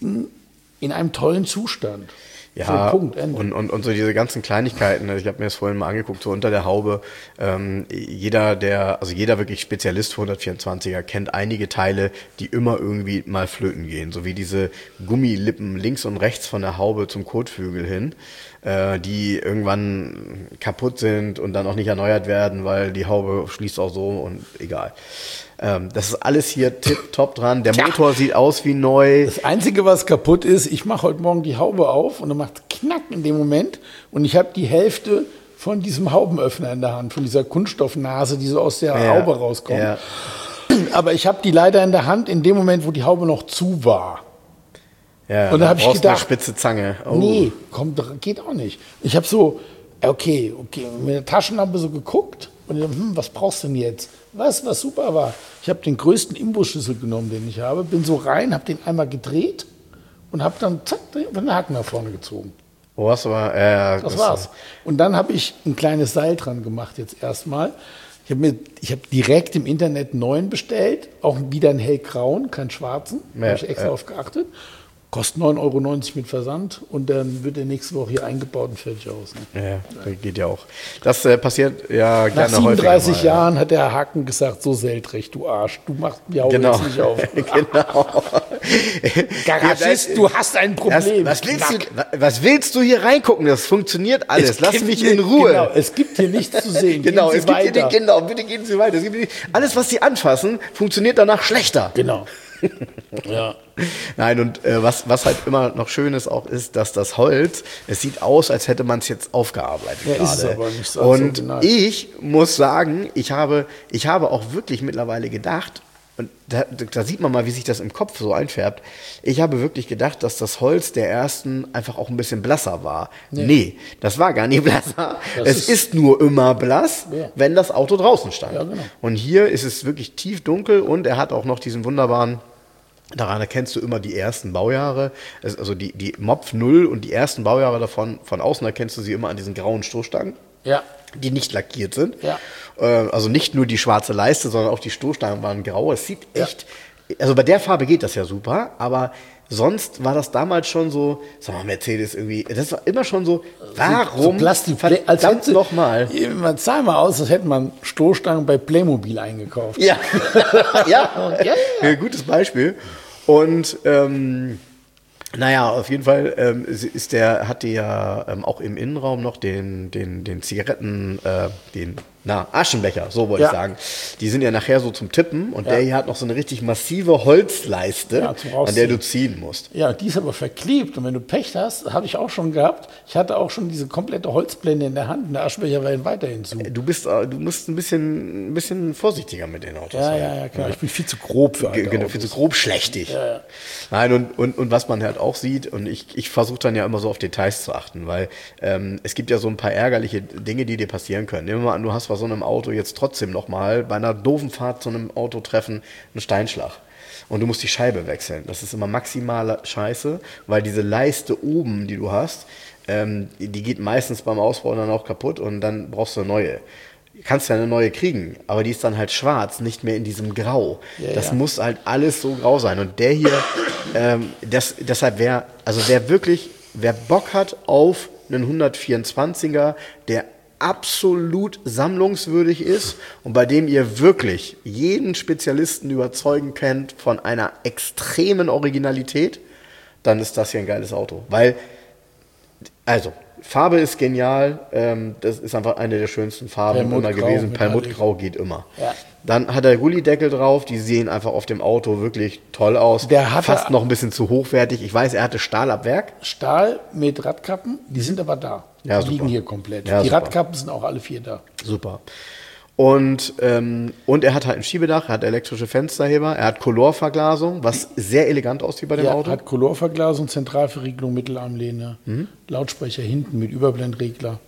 in einem tollen Zustand. Ja, so, Punkt, und, und, und so diese ganzen Kleinigkeiten, ich habe mir das vorhin mal angeguckt, so unter der Haube, ähm, jeder, der, also jeder wirklich Spezialist für hundertvierundzwanziger kennt einige Teile, die immer irgendwie mal flöten gehen, so wie diese Gummilippen links und rechts von der Haube zum Kotflügel hin, äh, die irgendwann kaputt sind und dann auch nicht erneuert werden, weil die Haube schließt auch so und egal. Ähm, das ist alles hier tipptopp dran. Der Motor ja. sieht aus wie neu. Das Einzige, was kaputt ist, ich mache heute Morgen die Haube auf und dann macht es knack in dem Moment und ich habe die Hälfte von diesem Haubenöffner in der Hand, von dieser Kunststoffnase, die so aus der ja. Haube rauskommt. Ja. Aber ich habe die leider in der Hand in dem Moment, wo die Haube noch zu war. Ja, und dann habe ich gedacht, eine spitze Zange. Oh. Nee, kommt, geht auch nicht. Ich habe so, okay, okay, mit der Taschenlampe so geguckt und ich dachte, hm, was brauchst du denn jetzt? Was, was super war. Ich habe den größten Imbusschlüssel genommen, den ich habe, bin so rein, habe den einmal gedreht und habe dann zack, den Haken nach vorne gezogen. Oh, was war? Äh, das war's. Und dann habe ich ein kleines Seil dran gemacht jetzt erstmal. Ich habe mir, ich habe direkt im Internet einen neuen bestellt, auch wieder einen hellgrauen, keinen schwarzen. Da ja, habe ich extra ja. drauf geachtet. Kostet neun Euro neunzig mit Versand und dann wird der nächste Woche hier eingebaut und fertig aus. Ne? Ja, geht ja auch. Das äh, passiert ja Nach gerne siebenunddreißig häufiger mal, Jahren ja. hat der Haken gesagt, so Seltrecht, du Arsch, du machst die Augen genau. jetzt nicht auf. Genau. Garagist, du hast ein Problem. Was, was, willst du, was willst du hier reingucken? Das funktioniert alles. Es Lass mich in Ruhe. Genau, es gibt hier nichts zu sehen. Genau, gehen es Sie gibt hier nicht, genau, bitte gehen Sie weiter. Es gibt hier, alles, was Sie anfassen, funktioniert danach schlechter. Genau. Ja. Nein, und äh, was, was halt immer noch schön ist auch, ist, dass das Holz, es sieht aus, als hätte man es jetzt aufgearbeitet ja, gerade. ist es aber nicht so. Und so genau. ich muss sagen, ich habe, ich habe auch wirklich mittlerweile gedacht, und da, da sieht man mal, wie sich das im Kopf so einfärbt. Ich habe wirklich gedacht, dass das Holz der ersten einfach auch ein bisschen blasser war. Nee, nee das war gar nicht blasser. Das es ist, ist nur immer blass, ja. wenn das Auto draußen stand. Ja, genau. Und hier ist es wirklich tief dunkel und er hat auch noch diesen wunderbaren, daran erkennst du immer die ersten Baujahre, also die, die Mopf null und die ersten Baujahre davon, von außen erkennst du sie immer an diesen grauen Stoßstangen. Ja. Die nicht lackiert sind. Ja. Also nicht nur die schwarze Leiste, sondern auch die Stoßstangen waren grau. Es sieht echt, ja. also bei der Farbe geht das ja super, aber sonst war das damals schon so, sag mal, Mercedes irgendwie, das war immer schon so, warum, so Plastik, als hätte nochmal. Man zahl mal aus, als hätte man Stoßstangen bei Playmobil eingekauft. Ja, ja. ja, ja. Gutes Beispiel. Und, ähm, naja, auf jeden Fall ähm, ist der, hat die ja ähm, auch im Innenraum noch den, den, den Zigaretten, äh, den na, Aschenbecher, so wollte ja. ich sagen. Die sind ja nachher so zum Tippen und ja. der hier hat noch so eine richtig massive Holzleiste, ja, an der du ziehen musst. Ja, die ist aber verklebt und wenn du Pech hast, habe ich auch schon gehabt, ich hatte auch schon diese komplette Holzblende in der Hand und der Aschenbecher war weiterhin zu. Du bist, du musst ein bisschen, ein bisschen vorsichtiger mit den Autos ja, sein. Ja, ja, klar. Ja. Ich bin viel zu grob für alte Genau, Autos. viel zu grob schlechtig. Ja, ja. Nein, und, und, und was man halt auch sieht, und ich, ich versuche dann ja immer so auf Details zu achten, weil ähm, es gibt ja so ein paar ärgerliche Dinge, die dir passieren können. Nehmen wir mal an, du hast bei so einem Auto jetzt trotzdem nochmal bei einer doofen Fahrt zu einem Auto treffen, einen Steinschlag. Und du musst die Scheibe wechseln. Das ist immer maximale Scheiße, weil diese Leiste oben, die du hast, ähm, die geht meistens beim Ausbau dann auch kaputt und dann brauchst du eine neue. Du kannst ja eine neue kriegen, aber die ist dann halt schwarz, nicht mehr in diesem Grau. Ja, das ja. muss halt alles so grau sein. Und der hier, ähm, das, deshalb wer, also wer wirklich, wer Bock hat auf einen hundertvierundzwanziger, der absolut sammlungswürdig ist und bei dem ihr wirklich jeden Spezialisten überzeugen könnt von einer extremen Originalität, dann ist das hier ein geiles Auto. Weil, also, Farbe ist genial, ähm, das ist einfach eine der schönsten Farben immer gewesen. Perlmuttgrau geht immer. Ja. Dann hat er Gullideckel drauf, die sehen einfach auf dem Auto wirklich toll aus. Der hatte fast noch ein bisschen zu hochwertig. Ich weiß, er hatte Stahl ab Werk. Stahl mit Radkappen, die sind aber da. Ja, die super. liegen hier komplett. Ja, die super. Radkappen sind auch alle vier da. Super. Und, ähm, und er hat halt ein Schiebedach, er hat elektrische Fensterheber, er hat Colorverglasung, was sehr elegant aussieht bei dem ja, Auto. Er hat Colorverglasung, Zentralverriegelung, Mittelarmlehne, mhm. Lautsprecher hinten mit Überblendregler.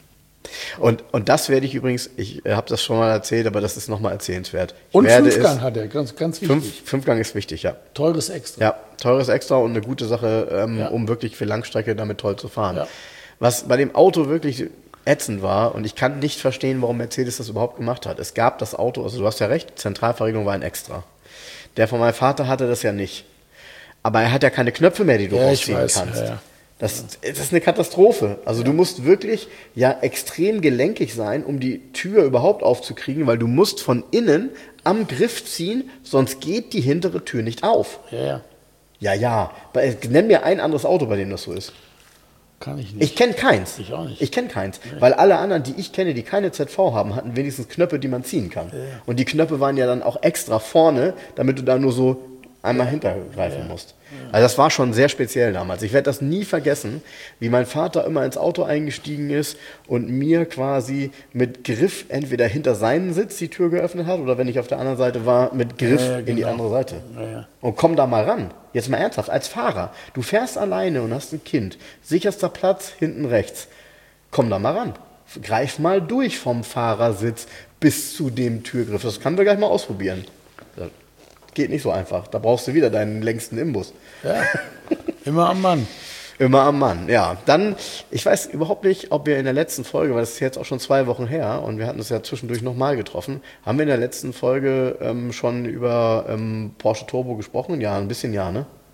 Und, und das werde ich übrigens, ich habe das schon mal erzählt, aber das ist nochmal erzählenswert. Ich und werde Fünfgang es, hat er, ganz, ganz wichtig. Fünf, Fünfgang ist wichtig, ja. Teures Extra. Ja, teures Extra und eine gute Sache, ähm, ja. um wirklich für Langstrecke damit toll zu fahren. Ja. Was bei dem Auto wirklich ätzend war, und ich kann nicht verstehen, warum Mercedes das überhaupt gemacht hat. Es gab das Auto, also du hast ja recht, Zentralverriegelung war ein Extra. Der von meinem Vater hatte das ja nicht. Aber er hat ja keine Knöpfe mehr, die du ja, rausziehen weiß, kannst. Ja, ja. Das, das ist eine Katastrophe. Also ja. du musst wirklich ja extrem gelenkig sein, um die Tür überhaupt aufzukriegen, weil du musst von innen am Griff ziehen, sonst geht die hintere Tür nicht auf. Ja, ja. Ja, ja. Nenn mir ein anderes Auto, bei dem das so ist. Kann ich nicht. Ich kenne keins. Ich auch nicht. Ich kenne keins. Nee. Weil alle anderen, die ich kenne, die keine Z V haben, hatten wenigstens Knöpfe, die man ziehen kann. Ja. Und die Knöpfe waren ja dann auch extra vorne, damit du da nur so einmal ja. hintergreifen ja. musst. Ja. Also das war schon sehr speziell damals. Ich werde das nie vergessen, wie mein Vater immer ins Auto eingestiegen ist und mir quasi mit Griff entweder hinter seinen Sitz die Tür geöffnet hat oder wenn ich auf der anderen Seite war, mit Griff ja, ja, genau. in die andere Seite. Ja, ja. Und komm da mal ran. Jetzt mal ernsthaft, als Fahrer. Du fährst alleine und hast ein Kind. Sicherster Platz hinten rechts. Komm da mal ran. Greif mal durch vom Fahrersitz bis zu dem Türgriff. Das können wir gleich mal ausprobieren. Das geht nicht so einfach. Da brauchst du wieder deinen längsten Imbus. Ja, immer am Mann. Immer am Mann, ja. Dann, ich weiß überhaupt nicht, ob wir in der letzten Folge, weil das ist jetzt auch schon zwei Wochen her und wir hatten es ja zwischendurch nochmal getroffen, haben wir in der letzten Folge ähm, schon über ähm, Porsche Turbo gesprochen? Ja, ein bisschen ja, ne?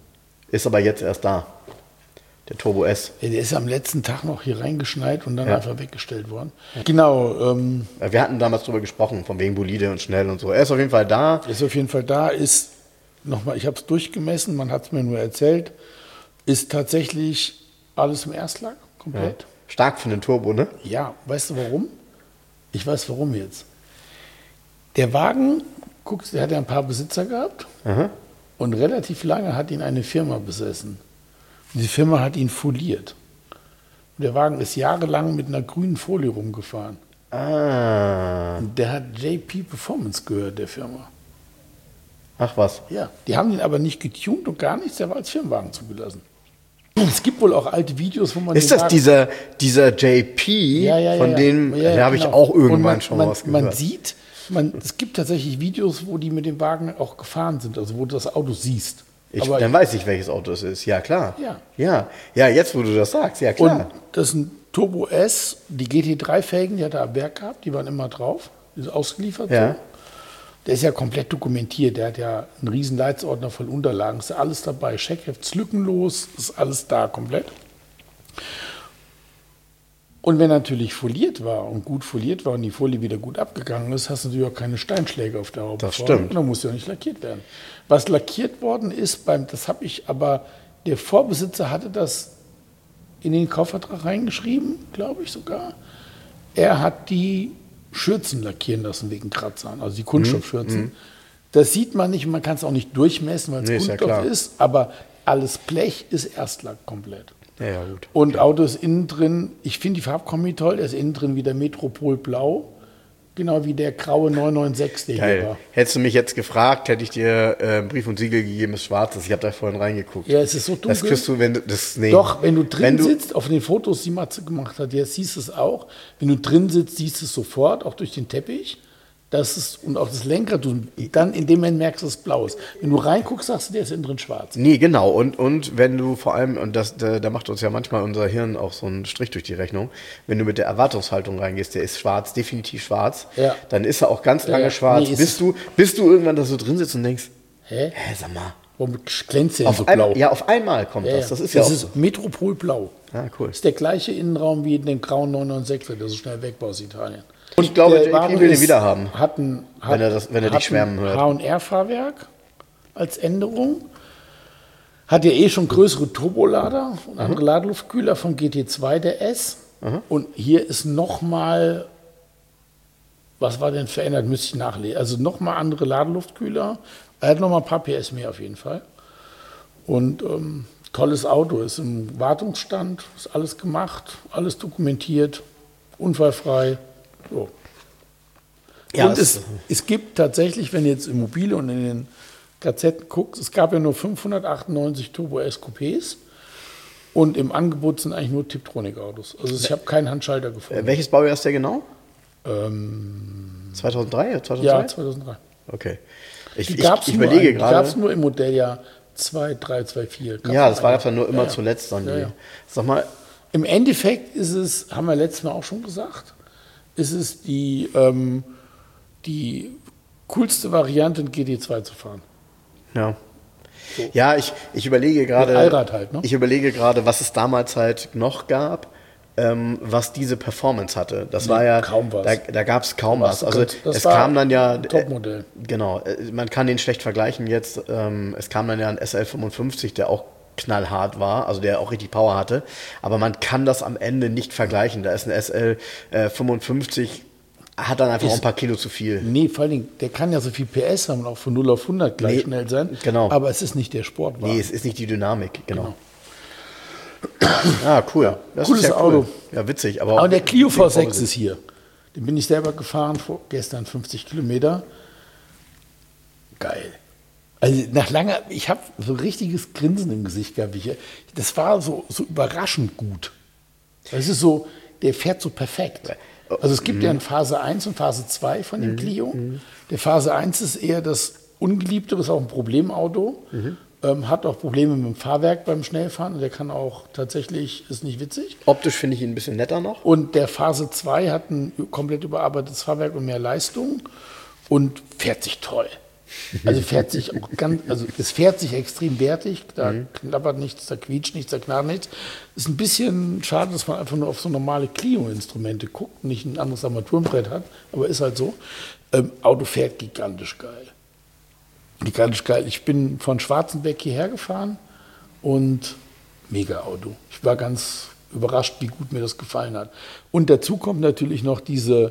Ist aber jetzt erst da. Der Turbo S. Ja, der ist am letzten Tag noch hier reingeschneit und dann ja. einfach weggestellt worden. Genau. Ähm, Wir hatten damals drüber gesprochen, von wegen Bolide und schnell und so. Er ist auf jeden Fall da. Er ist auf jeden Fall da, ist nochmal, ich habe es durchgemessen, man hat es mir nur erzählt, ist tatsächlich alles im Erstlack, komplett. Ja. Stark für den Turbo, ne? Ja, weißt du warum? Ich weiß warum jetzt. Der Wagen, guckst, der hat ja ein paar Besitzer gehabt. Aha. Und relativ lange hat ihn eine Firma besessen. Und die Firma hat ihn foliert. Und der Wagen ist jahrelang mit einer grünen Folie rumgefahren. Ah. Und der hat J P Performance gehört, der Firma. Ach was. Ja, die haben den aber nicht getuned und gar nichts, der war als Firmenwagen zugelassen. Es gibt wohl auch alte Videos, wo man... Ist das dieser, dieser J P, ja, ja, ja, von ja. dem, ja, ja, den habe genau. ich auch irgendwann man, schon man, was gehört. Man sieht, man, es gibt tatsächlich Videos, wo die mit dem Wagen auch gefahren sind, also wo du das Auto siehst. Ich, aber dann weiß ich, welches Auto es ist. Ja, klar. Ja. Ja, ja, jetzt, wo du das sagst, ja, klar. Und das ist ein Turbo S, die G T drei Felgen, die hat er am Werk gehabt, die waren immer drauf, die sind ausgeliefert. Ja. So. Der ist ja komplett dokumentiert, der hat ja einen riesen Leitsordner voll Unterlagen, ist ja alles dabei, Scheckheft ist lückenlos, ist alles da komplett. Und wenn er natürlich foliert war und gut foliert war und die Folie wieder gut abgegangen ist, hast du natürlich auch keine Steinschläge auf der Haube. Das stimmt. Und dann muss ja nicht lackiert werden. Was lackiert worden ist, beim, das habe ich aber, der Vorbesitzer hatte das in den Kaufvertrag reingeschrieben, glaube ich sogar. Er hat die Schürzen lackieren lassen wegen Kratzern, also die Kunststoffschürzen. Mhm. Das sieht man nicht, man kann es auch nicht durchmessen, weil es nee, Kunststoff ist, ja ist, aber alles Blech ist Erstlack komplett. Ja, ja, gut. Und okay. Auto ist innen drin, ich finde die Farbkombi toll, der ist innen drin wie der Metropol Blau, genau wie der graue neun neun sechs, der Geil. hier war. Hättest du mich jetzt gefragt, hätte ich dir äh, Brief und Siegel gegeben, ist schwarzes. Ich habe da vorhin reingeguckt. Ja, es ist so dunkel. Das kriegst du, wenn du das nee. Doch, wenn du drin wenn du, sitzt, auf den Fotos, die Matze gemacht hat, jetzt siehst du es auch. Wenn du drin sitzt, siehst du es sofort, auch durch den Teppich. Das ist, und auch das Lenkrad, du dann in dem Moment merkst, dass es blau ist. Wenn du reinguckst, sagst du, der ist innen drin schwarz. Nee, genau. Und, und wenn du vor allem, und das, da, da macht uns ja manchmal unser Hirn auch so einen Strich durch die Rechnung, wenn du mit der Erwartungshaltung reingehst, der ist schwarz, definitiv schwarz, ja. dann ist er auch ganz lange ja, schwarz, nee, bis, du, bis du irgendwann da so drin sitzt und denkst, hä, hä sag mal. Warum glänzt der auf so einmal, blau? Ja, auf einmal kommt ja, das. Das ist ja das auch ist so. Metropol Blau. Ah, cool. Das ist der gleiche Innenraum wie in dem grauen neun neun sechs, der so schnell weg war aus Italien. Und ich glaube, Der J Wagen P will den ist- wieder haben. Hat ein, hat, Wenn er das- wenn er dich hat schwärmen ein hört. H und R-Fahrwerk als Änderung. Hat ja eh schon größere Turbolader und andere Ladeluftkühler vom G T zwei, der S. Und hier ist nochmal, was war denn verändert, müsste ich nachlesen. Also nochmal andere Ladeluftkühler. Er hat nochmal ein paar P S mehr auf jeden Fall. Und ähm, tolles Auto, ist im Wartungsstand, ist alles gemacht, alles dokumentiert, unfallfrei. So. Ja, und es- es, es gibt tatsächlich, wenn du jetzt im Mobile und in den Gazetten guckst, es gab ja nur fünfhundertachtundneunzig Turbo S Coupés und im Angebot sind eigentlich nur Tiptronic-Autos. Also ich habe keinen Handschalter Äh, gefunden. welches Baujahr ist der genau? Ähm, zweitausenddrei oder zweitausendzwei? ja, zweitausenddrei. Okay. Ich, Die ich, gab es ich nur, überlege ein- die gab's gerade. nur im Modelljahr zwei drei zwei vier. Gab's Ja, nur das war eine. ja nur immer Ja, ja. zuletzt dann. Ja, die- ja. Sag mal, Im Endeffekt ist es, haben wir letztes Mal auch schon gesagt, ist es die, ähm, die coolste Variante, ein G T zwei zu fahren. ja. Ja, ich, ich überlege gerade. Mit Allrad halt, ne? Ich überlege gerade, was es damals halt noch gab, ähm, was diese Performance hatte. Das Nee, war ja. kaum was. Da, da gab es kaum was. du Also kannst- das es war kam dann ja. ein Topmodell. Äh, genau. äh, Man kann den schlecht vergleichen jetzt. Ähm, es kam dann ja ein S L fünfundfünfzig, der auch knallhart war, also der auch richtig Power hatte. Aber man kann das am Ende nicht vergleichen. Da ist ein S L äh, fünfundfünfzig, hat dann einfach Ist- auch ein paar Kilo zu viel. Nee, vor allen Dingen, der kann ja so viel P S haben und auch von null auf hundert gleich Nee, schnell sein. genau. Aber es ist nicht der Sportwagen. Nee, es ist nicht die Dynamik, genau. Ah, cool. Das Cooles ist ja cool. Auto. Ja, witzig. Aber, Aber auch der Clio V wenig sechs Pause. ist hier. Den bin ich selber gefahren, vor, gestern fünfzig Kilometer. Geil. Also nach langer, ich habe so ein richtiges Grinsen im Gesicht gehabt. Ich, das war so, so überraschend gut. Das ist so, der fährt so perfekt. Also es gibt ja in Phase eins und Phase zwei von dem Clio. Der Phase eins ist eher das ungeliebte, ist auch ein Problemauto. Ähm, hat auch Probleme mit dem Fahrwerk beim Schnellfahren. Und der kann auch tatsächlich, ist nicht witzig. Optisch finde ich ihn ein bisschen netter noch. Und der Phase zwei hat ein komplett überarbeitetes Fahrwerk und mehr Leistung und fährt sich toll. Also fährt sich auch ganz, also es fährt sich extrem wertig, da mhm. klappert nichts, da quietscht nichts, da knarrt nichts. Ist ein bisschen schade, dass man einfach nur auf so normale Clio-Instrumente guckt, nicht ein anderes Armaturenbrett hat, aber ist halt so. Ähm, Auto fährt gigantisch geil. Gigantisch geil. Ich bin von Schwarzenbeck hierher gefahren und mega Auto. Ich war ganz überrascht, wie gut mir das gefallen hat. Und dazu kommt natürlich noch diese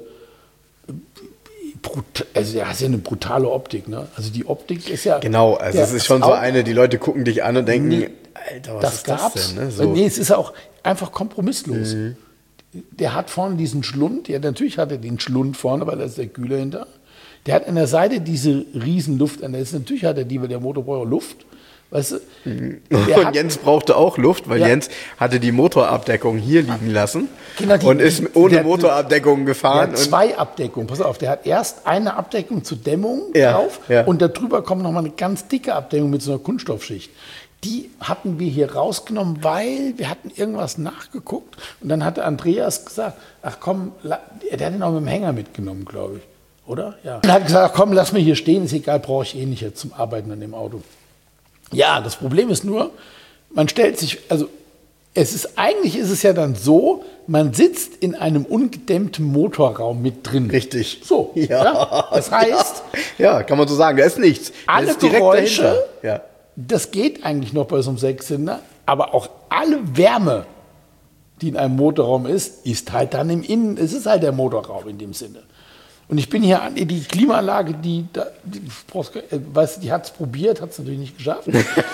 Also ja, ist ja eine brutale Optik, ne? Also die Optik ist ja... Genau, also es ist schon so eine, die Leute gucken dich an und denken, nee, Alter, was das ist gab's. das denn? Ne? So. Nee, es ist auch einfach kompromisslos. Mhm. Der hat vorne diesen Schlund, ja natürlich hat er den Schlund vorne, weil da ist der Kühler hinter. Der hat an der Seite diese riesen Luft, natürlich hat er die, weil der Motor braucht Luft. Weißt du? Mhm. Und Jens brauchte auch Luft, weil ja. Jens hatte die Motorabdeckung hier liegen lassen genau, die, und ist ohne Motorabdeckung gefahren. Der hat zwei Abdeckungen, pass auf, der hat erst eine Abdeckung zur Dämmung ja, drauf ja. und darüber kommt nochmal eine ganz dicke Abdeckung mit so einer Kunststoffschicht. Die hatten wir hier rausgenommen, weil wir hatten irgendwas nachgeguckt und dann hatte Andreas gesagt, ach komm, der hat den auch mit dem Hänger mitgenommen, glaube ich, oder? Ja. Und hat gesagt, ach komm, lass mir hier stehen, ist egal, brauche ich eh nicht jetzt zum Arbeiten an dem Auto. Ja, das Problem ist nur, man stellt sich, also es ist, eigentlich ist es ja dann so, man sitzt in einem ungedämmten Motorraum mit drin. Richtig. So, ja. ja das heißt... Ja, ja, kann man so sagen, da ist nichts. Alle ist direkt Geräusche, ja. das geht eigentlich noch bei so einem Sechszylinder, aber auch alle Wärme, die in einem Motorraum ist, ist halt dann im Innen, es ist halt der Motorraum in dem Sinne. Und ich bin hier an die Klimaanlage, die, die, die, weißt, die hat es probiert, hat es natürlich nicht geschafft.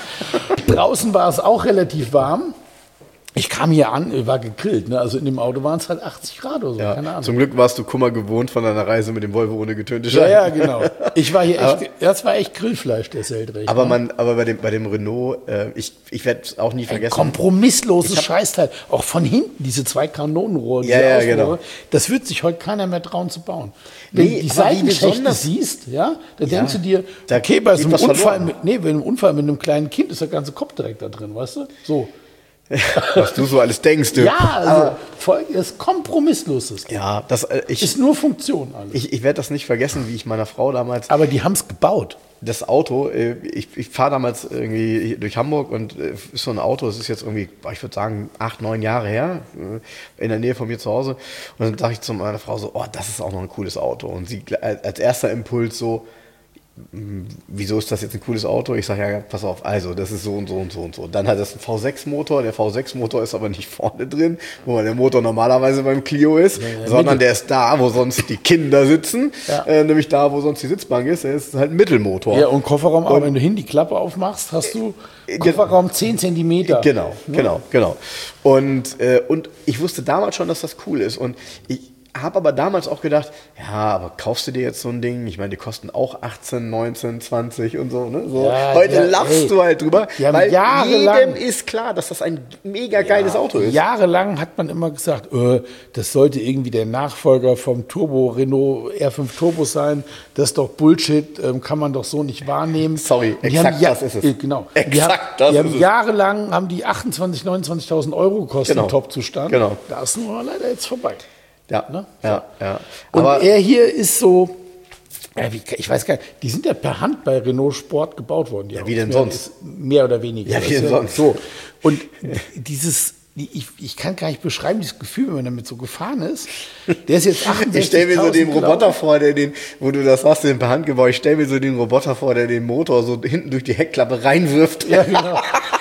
Draußen war es auch relativ warm. Ich kam hier an, war gegrillt, ne? Also in dem Auto waren es halt achtzig Grad oder so, ja, keine Ahnung. Zum Glück warst du Kummer gewohnt von deiner Reise mit dem Volvo ohne getönte Scheiben. Ja, ja, genau. Ich war hier aber, echt, das war echt Grillfleisch, der Seltrecht. Aber, ne? man, aber bei dem, bei dem Renault, äh, ich, ich werde es auch nie vergessen. Ein kompromissloses hab, Scheißteil. Auch von hinten, diese zwei Kanonenrohre, diese ja, ja, genau. Das wird sich heute keiner mehr trauen zu bauen. Wenn nee, du die Seitenschächte siehst, ja, da ja, denkst du dir, da okay, bei so einem Unfall, mit, nee, bei einem Unfall mit einem kleinen Kind ist der ganze Kopf direkt da drin, weißt du? So. Was du so alles denkst. Du. Ja, also voll, das Kompromissloses. Ja, das äh, ich, ist nur Funktion alles. Ich, ich werde das nicht vergessen, wie ich meiner Frau damals... Aber die haben es gebaut. Das Auto, äh, ich, ich fahre damals irgendwie durch Hamburg und äh, ist so ein Auto, das ist jetzt irgendwie, ich würde sagen, acht, neun Jahre her, äh, in der Nähe von mir zu Hause. Und dann dachte ich zu meiner Frau so, oh, das ist auch noch ein cooles Auto. Und sie als erster Impuls so, wieso ist das jetzt ein cooles Auto? Ich sage, ja, pass auf, also das ist so und so und so und so. Dann hat das einen V sechs Motor, der V sechs Motor ist aber nicht vorne drin, wo der Motor normalerweise beim Clio ist, ja, ja, sondern der ist da, wo sonst die Kinder sitzen, ja. äh, nämlich da, wo sonst die Sitzbank ist, der ist halt ein Mittelmotor. Ja, und Kofferraum, aber wenn du hin die Klappe aufmachst, hast du Kofferraum zehn Zentimeter. Genau, ja. genau, genau. Und, äh, und ich wusste damals schon, dass das cool ist und ich habe aber damals auch gedacht, ja, aber kaufst du dir jetzt so ein Ding? Ich meine, die kosten auch achtzehn, neunzehn, zwanzig und so. Ne? so. Ja, Heute ja, lachst ey, du halt drüber, weil jedem ist klar, dass das ein mega geiles ja, Auto ist. Jahrelang hat man immer gesagt, äh, das sollte irgendwie der Nachfolger vom Turbo Renault R fünf Turbo sein. Das ist doch Bullshit, ähm, kann man doch so nicht wahrnehmen. Sorry, exakt haben, ja, das ist es. Äh, genau. Exakt die haben, das die ist haben es. Jahrelang haben die achtundzwanzigtausend, neunundzwanzigtausend Euro gekostet genau. im Top-Zustand. Genau. Da ist nur leider jetzt vorbei. Ja, ne? ja, ja. Und aber er hier ist so, ja, wie, ich weiß gar nicht, die sind ja per Hand bei Renault Sport gebaut worden. Ja, wie denn sonst? Mehr oder weniger. Ja, wie denn ja sonst? So. Und dieses, ich, ich kann gar nicht beschreiben, dieses Gefühl, wenn man damit so gefahren ist. Der ist jetzt achtundsechzigtausend. Ich stelle mir so den Roboter vor, der den, wo du das hast, den per Hand gebaut, ich stelle mir so den Roboter vor, der den Motor so hinten durch die Heckklappe reinwirft. Ja, genau.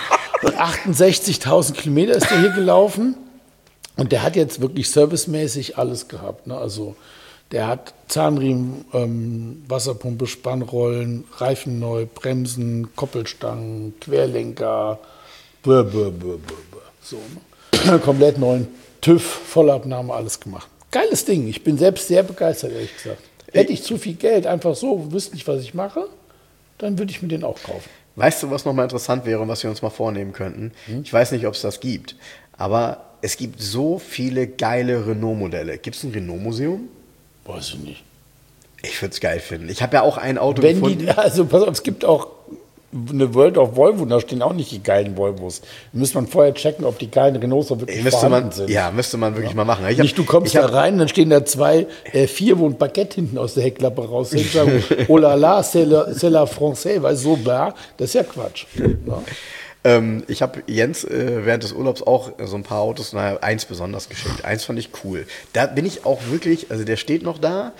achtundsechzigtausend Kilometer ist der hier gelaufen. Und der hat jetzt wirklich servicemäßig alles gehabt. Ne? Also der hat Zahnriemen, ähm, Wasserpumpe, Spannrollen, Reifen neu, Bremsen, Koppelstangen, Querlenker, bäh, bäh, bäh, bäh, bäh. So, ne? Komplett neuen TÜV, Vollabnahme, alles gemacht. Geiles Ding. Ich bin selbst sehr begeistert, ehrlich gesagt. Hätte ich zu viel Geld, einfach so, wüsste nicht, was ich mache, dann würde ich mir den auch kaufen. Weißt du, was nochmal interessant wäre und was wir uns mal vornehmen könnten? Hm? Ich weiß nicht, ob es das gibt, aber es gibt so viele geile Renault-Modelle. Gibt es ein Renault-Museum? Weiß ich nicht. Ich würde es geil finden. Ich habe ja auch ein Auto Wenn gefunden. Die, also pass auf, es gibt auch eine World of Volvo, da stehen auch nicht die geilen Volvos. Da müsste man vorher checken, ob die geilen Renaults auch wirklich müsste vorhanden man, sind. Ja, müsste man wirklich ja. mal machen. Ich nicht, hab, du kommst da rein, dann stehen da zwei, äh, vier, wo ein Baguette hinten aus der Heckklappe raus sind, sagen, oh la la, c'est la, c'est la français, weil so bla, das ist ja Quatsch. Ja. Ähm, ich habe Jens äh, während des Urlaubs auch so ein paar Autos, naja, eins besonders geschenkt. Eins fand ich cool. Da bin ich auch wirklich, also der steht noch da.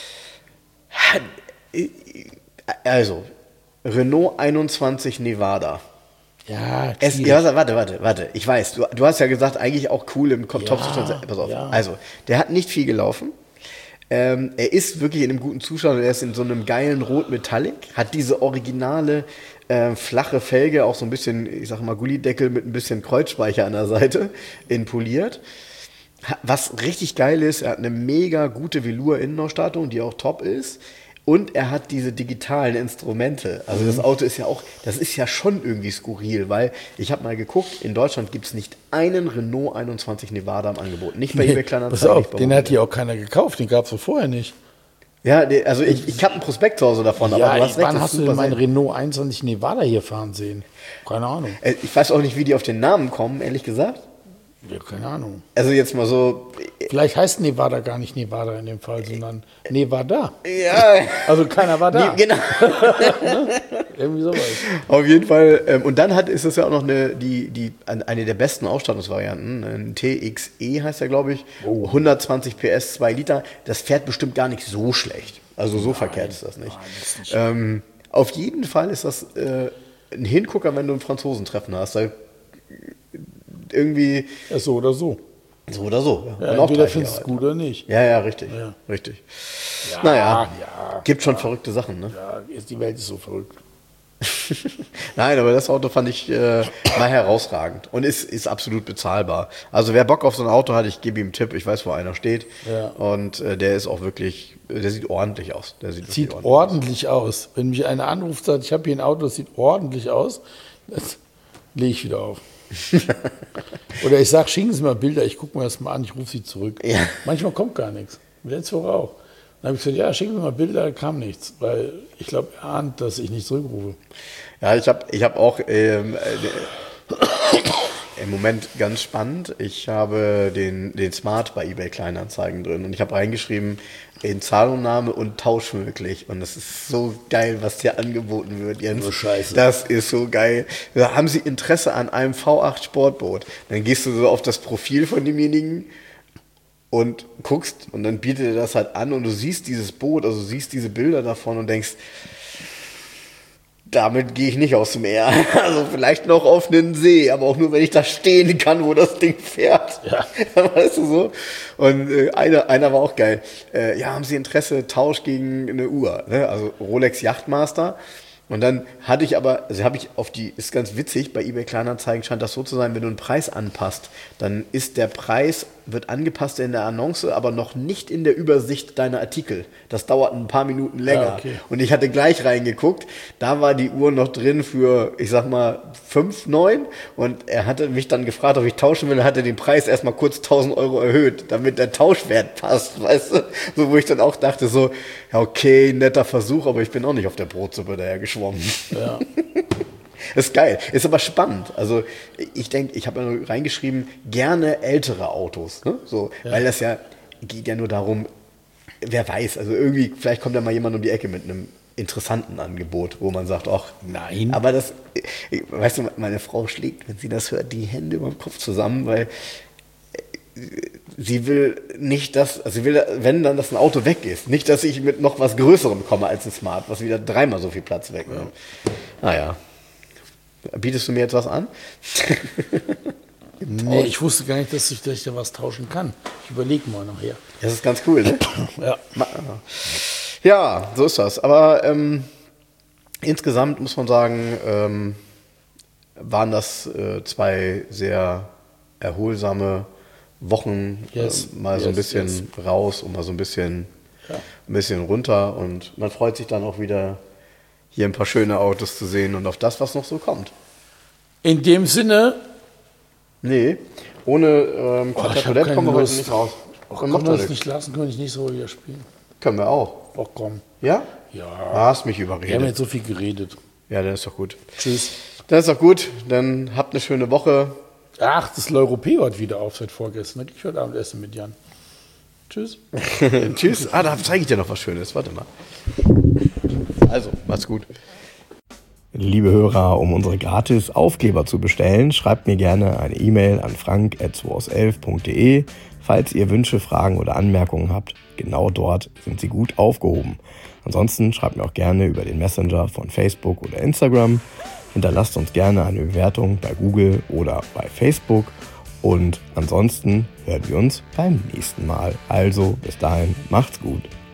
Also, Renault einundzwanzig Nevada. Ja, es, ja, warte, warte, warte. Ich weiß, du, du hast ja gesagt, eigentlich auch cool im Top-Zustand. Ja, Pass auf. Ja. Also, der hat nicht viel gelaufen. Ähm, er ist wirklich in einem guten Zustand. Er ist in so einem geilen Rot-Metallic. Hat diese originale äh, flache Felge, auch so ein bisschen, ich sag mal, Gullideckel mit ein bisschen Kreuzspeicher an der Seite, in poliert. Was richtig geil ist, er hat eine mega gute Velour-Innenausstattung, die auch top ist. Und er hat diese digitalen Instrumente. Also das Auto ist ja auch, das ist ja schon irgendwie skurril, weil ich habe mal geguckt, in Deutschland gibt es nicht einen Renault einundzwanzig Nevada im Angebot. Nicht bei nee, eBay Kleinanzeigen. Pass auf, den hat hier auch keiner gekauft, den gab es so vorher nicht. Ja, also ich, ich habe ein Prospekt zu Hause davon, ja, aber du hast recht. Wann hast du denn meinen Renault einundzwanzig Nevada hier fahren sehen? Keine Ahnung. Ich weiß auch nicht, wie die auf den Namen kommen, ehrlich gesagt. Ja, keine Ahnung. Also jetzt mal so... Vielleicht heißt Nevada gar nicht Nevada in dem Fall, sondern Nevada. Ja. Also keiner war da. Nee, genau. Irgendwie sowas. Auf jeden Fall. Ähm, und dann hat, ist das ja auch noch eine, die, die, eine der besten Ausstattungsvarianten. Ein T X E heißt der, glaube ich. Oh. hundertzwanzig P S, zwei Liter. Das fährt bestimmt gar nicht so schlecht. Also so nein, verkehrt ist das nicht. Nein, das ist nicht. Ähm, auf jeden Fall ist das äh, ein Hingucker, wenn du ein Franzosentreffen hast. Da irgendwie... Ja, so oder so. So oder so. Ja, ja, entweder findest du es gut oder nicht. Ja, ja, richtig. Ja. richtig. Ja, naja, ja, gibt schon ja. verrückte Sachen, ne? Ja, die Welt ist so verrückt. Nein, aber das Auto fand ich äh, mal herausragend und ist, ist absolut bezahlbar. Also wer Bock auf so ein Auto hat, ich gebe ihm einen Tipp, ich weiß, wo einer steht. Ja. Und äh, der ist auch wirklich, der sieht ordentlich aus. Der sieht sieht ordentlich, ordentlich aus. aus. Wenn mich einer anruft und sagt, ich habe hier ein Auto, das sieht ordentlich aus, das lege ich wieder auf. Oder ich sage, schicken Sie mal Bilder, ich gucke mir das mal an, ich rufe Sie zurück. Ja. Manchmal kommt gar nichts. Letzte Woche auch. Dann habe ich gesagt, ja, schicken Sie mal Bilder, da kam nichts. Weil ich glaube, er ahnt, dass ich nicht zurückrufe. Ja, ich habe ich hab auch ähm, äh, im Moment ganz spannend, ich habe den, den Smart bei eBay Kleinanzeigen drin und ich habe reingeschrieben, in Zahlungnahme und Tausch möglich. Und das ist so geil, was hier angeboten wird, Jens. Oh, Scheiße. Das ist so geil. Da haben Sie Interesse an einem V acht Sportboot? Dann gehst du so auf das Profil von demjenigen und guckst und dann bietet er das halt an und du siehst dieses Boot, also siehst diese Bilder davon und denkst, damit gehe ich nicht aufs Meer. Also vielleicht noch auf einen See, aber auch nur, wenn ich da stehen kann, wo das Ding fährt. Ja. Weißt du so? Und äh, einer, einer war auch geil. Äh, ja, haben Sie Interesse, Tausch gegen eine Uhr? Ne? Also Rolex Yachtmaster. Und dann hatte ich aber, also habe ich auf die, ist ganz witzig, bei eBay Kleinanzeigen scheint das so zu sein, wenn du einen Preis anpasst, dann ist der Preis, wird angepasst in der Annonce, aber noch nicht in der Übersicht deiner Artikel. Das dauert ein paar Minuten länger. Ja, okay. Und ich hatte gleich reingeguckt, da war die Uhr noch drin für, ich sag mal, fünf neun und er hatte mich dann gefragt, ob ich tauschen will, er hatte den Preis erstmal kurz tausend Euro erhöht, damit der Tauschwert passt, weißt du? So, wo ich dann auch dachte so, ja okay, netter Versuch, aber ich bin auch nicht auf der Brotsuppe daher geschwommen. Ja. Das ist geil, ist aber spannend. Also ich denke, ich habe ja reingeschrieben, gerne ältere Autos, ne? So, ja. Weil das ja geht ja nur darum, wer weiß, also irgendwie, vielleicht kommt da mal jemand um die Ecke mit einem interessanten Angebot, wo man sagt, ach, nein. Aber das, weißt du, meine Frau schlägt, wenn sie das hört, die Hände über dem Kopf zusammen, weil sie will nicht, dass, also sie will, wenn dann, dass ein Auto weg ist. Nicht, dass ich mit noch was Größerem komme als ein Smart, was wieder dreimal so viel Platz wegnimmt. Ja. Naja. Bietest du mir jetzt was an? Nee, ich wusste gar nicht, dass ich, dass ich da was tauschen kann. Ich überlege mal nachher. Das ist ganz cool, ne? Ja. Ja, so ist das. Aber ähm, insgesamt muss man sagen, ähm, waren das äh, zwei sehr erholsame Wochen, yes. äh, mal yes, so ein bisschen yes. raus und mal so ein bisschen, ja. ein bisschen runter. Und man freut sich dann auch wieder, hier ein paar schöne Autos zu sehen und auf das, was noch so kommt. In dem Sinne... Nee, ohne ähm, Quadratolett oh, kommen wir heute nicht raus. Och, können wir das nicht lassen, können wir nicht nächste Woche wieder spielen. Können wir auch. Ach komm. Ja? Ja. Du hast mich überredet. Wir haben jetzt so viel geredet. Ja, dann ist doch gut. Tschüss. Dann ist doch gut. Dann habt eine schöne Woche. Ach, das L'Europé hat wieder auf seit vorgestern. Da gehe ich heute Abend essen mit Jan. Tschüss. Tschüss. Ah, da zeige ich dir noch was Schönes. Warte mal. Also, macht's gut. Liebe Hörer, um unsere gratis Aufkleber zu bestellen, schreibt mir gerne eine E-Mail an frank at zwei aus elf punkt de. Falls ihr Wünsche, Fragen oder Anmerkungen habt, genau dort sind sie gut aufgehoben. Ansonsten schreibt mir auch gerne über den Messenger von Facebook oder Instagram. Hinterlasst uns gerne eine Bewertung bei Google oder bei Facebook. Und ansonsten hören wir uns beim nächsten Mal. Also bis dahin, macht's gut.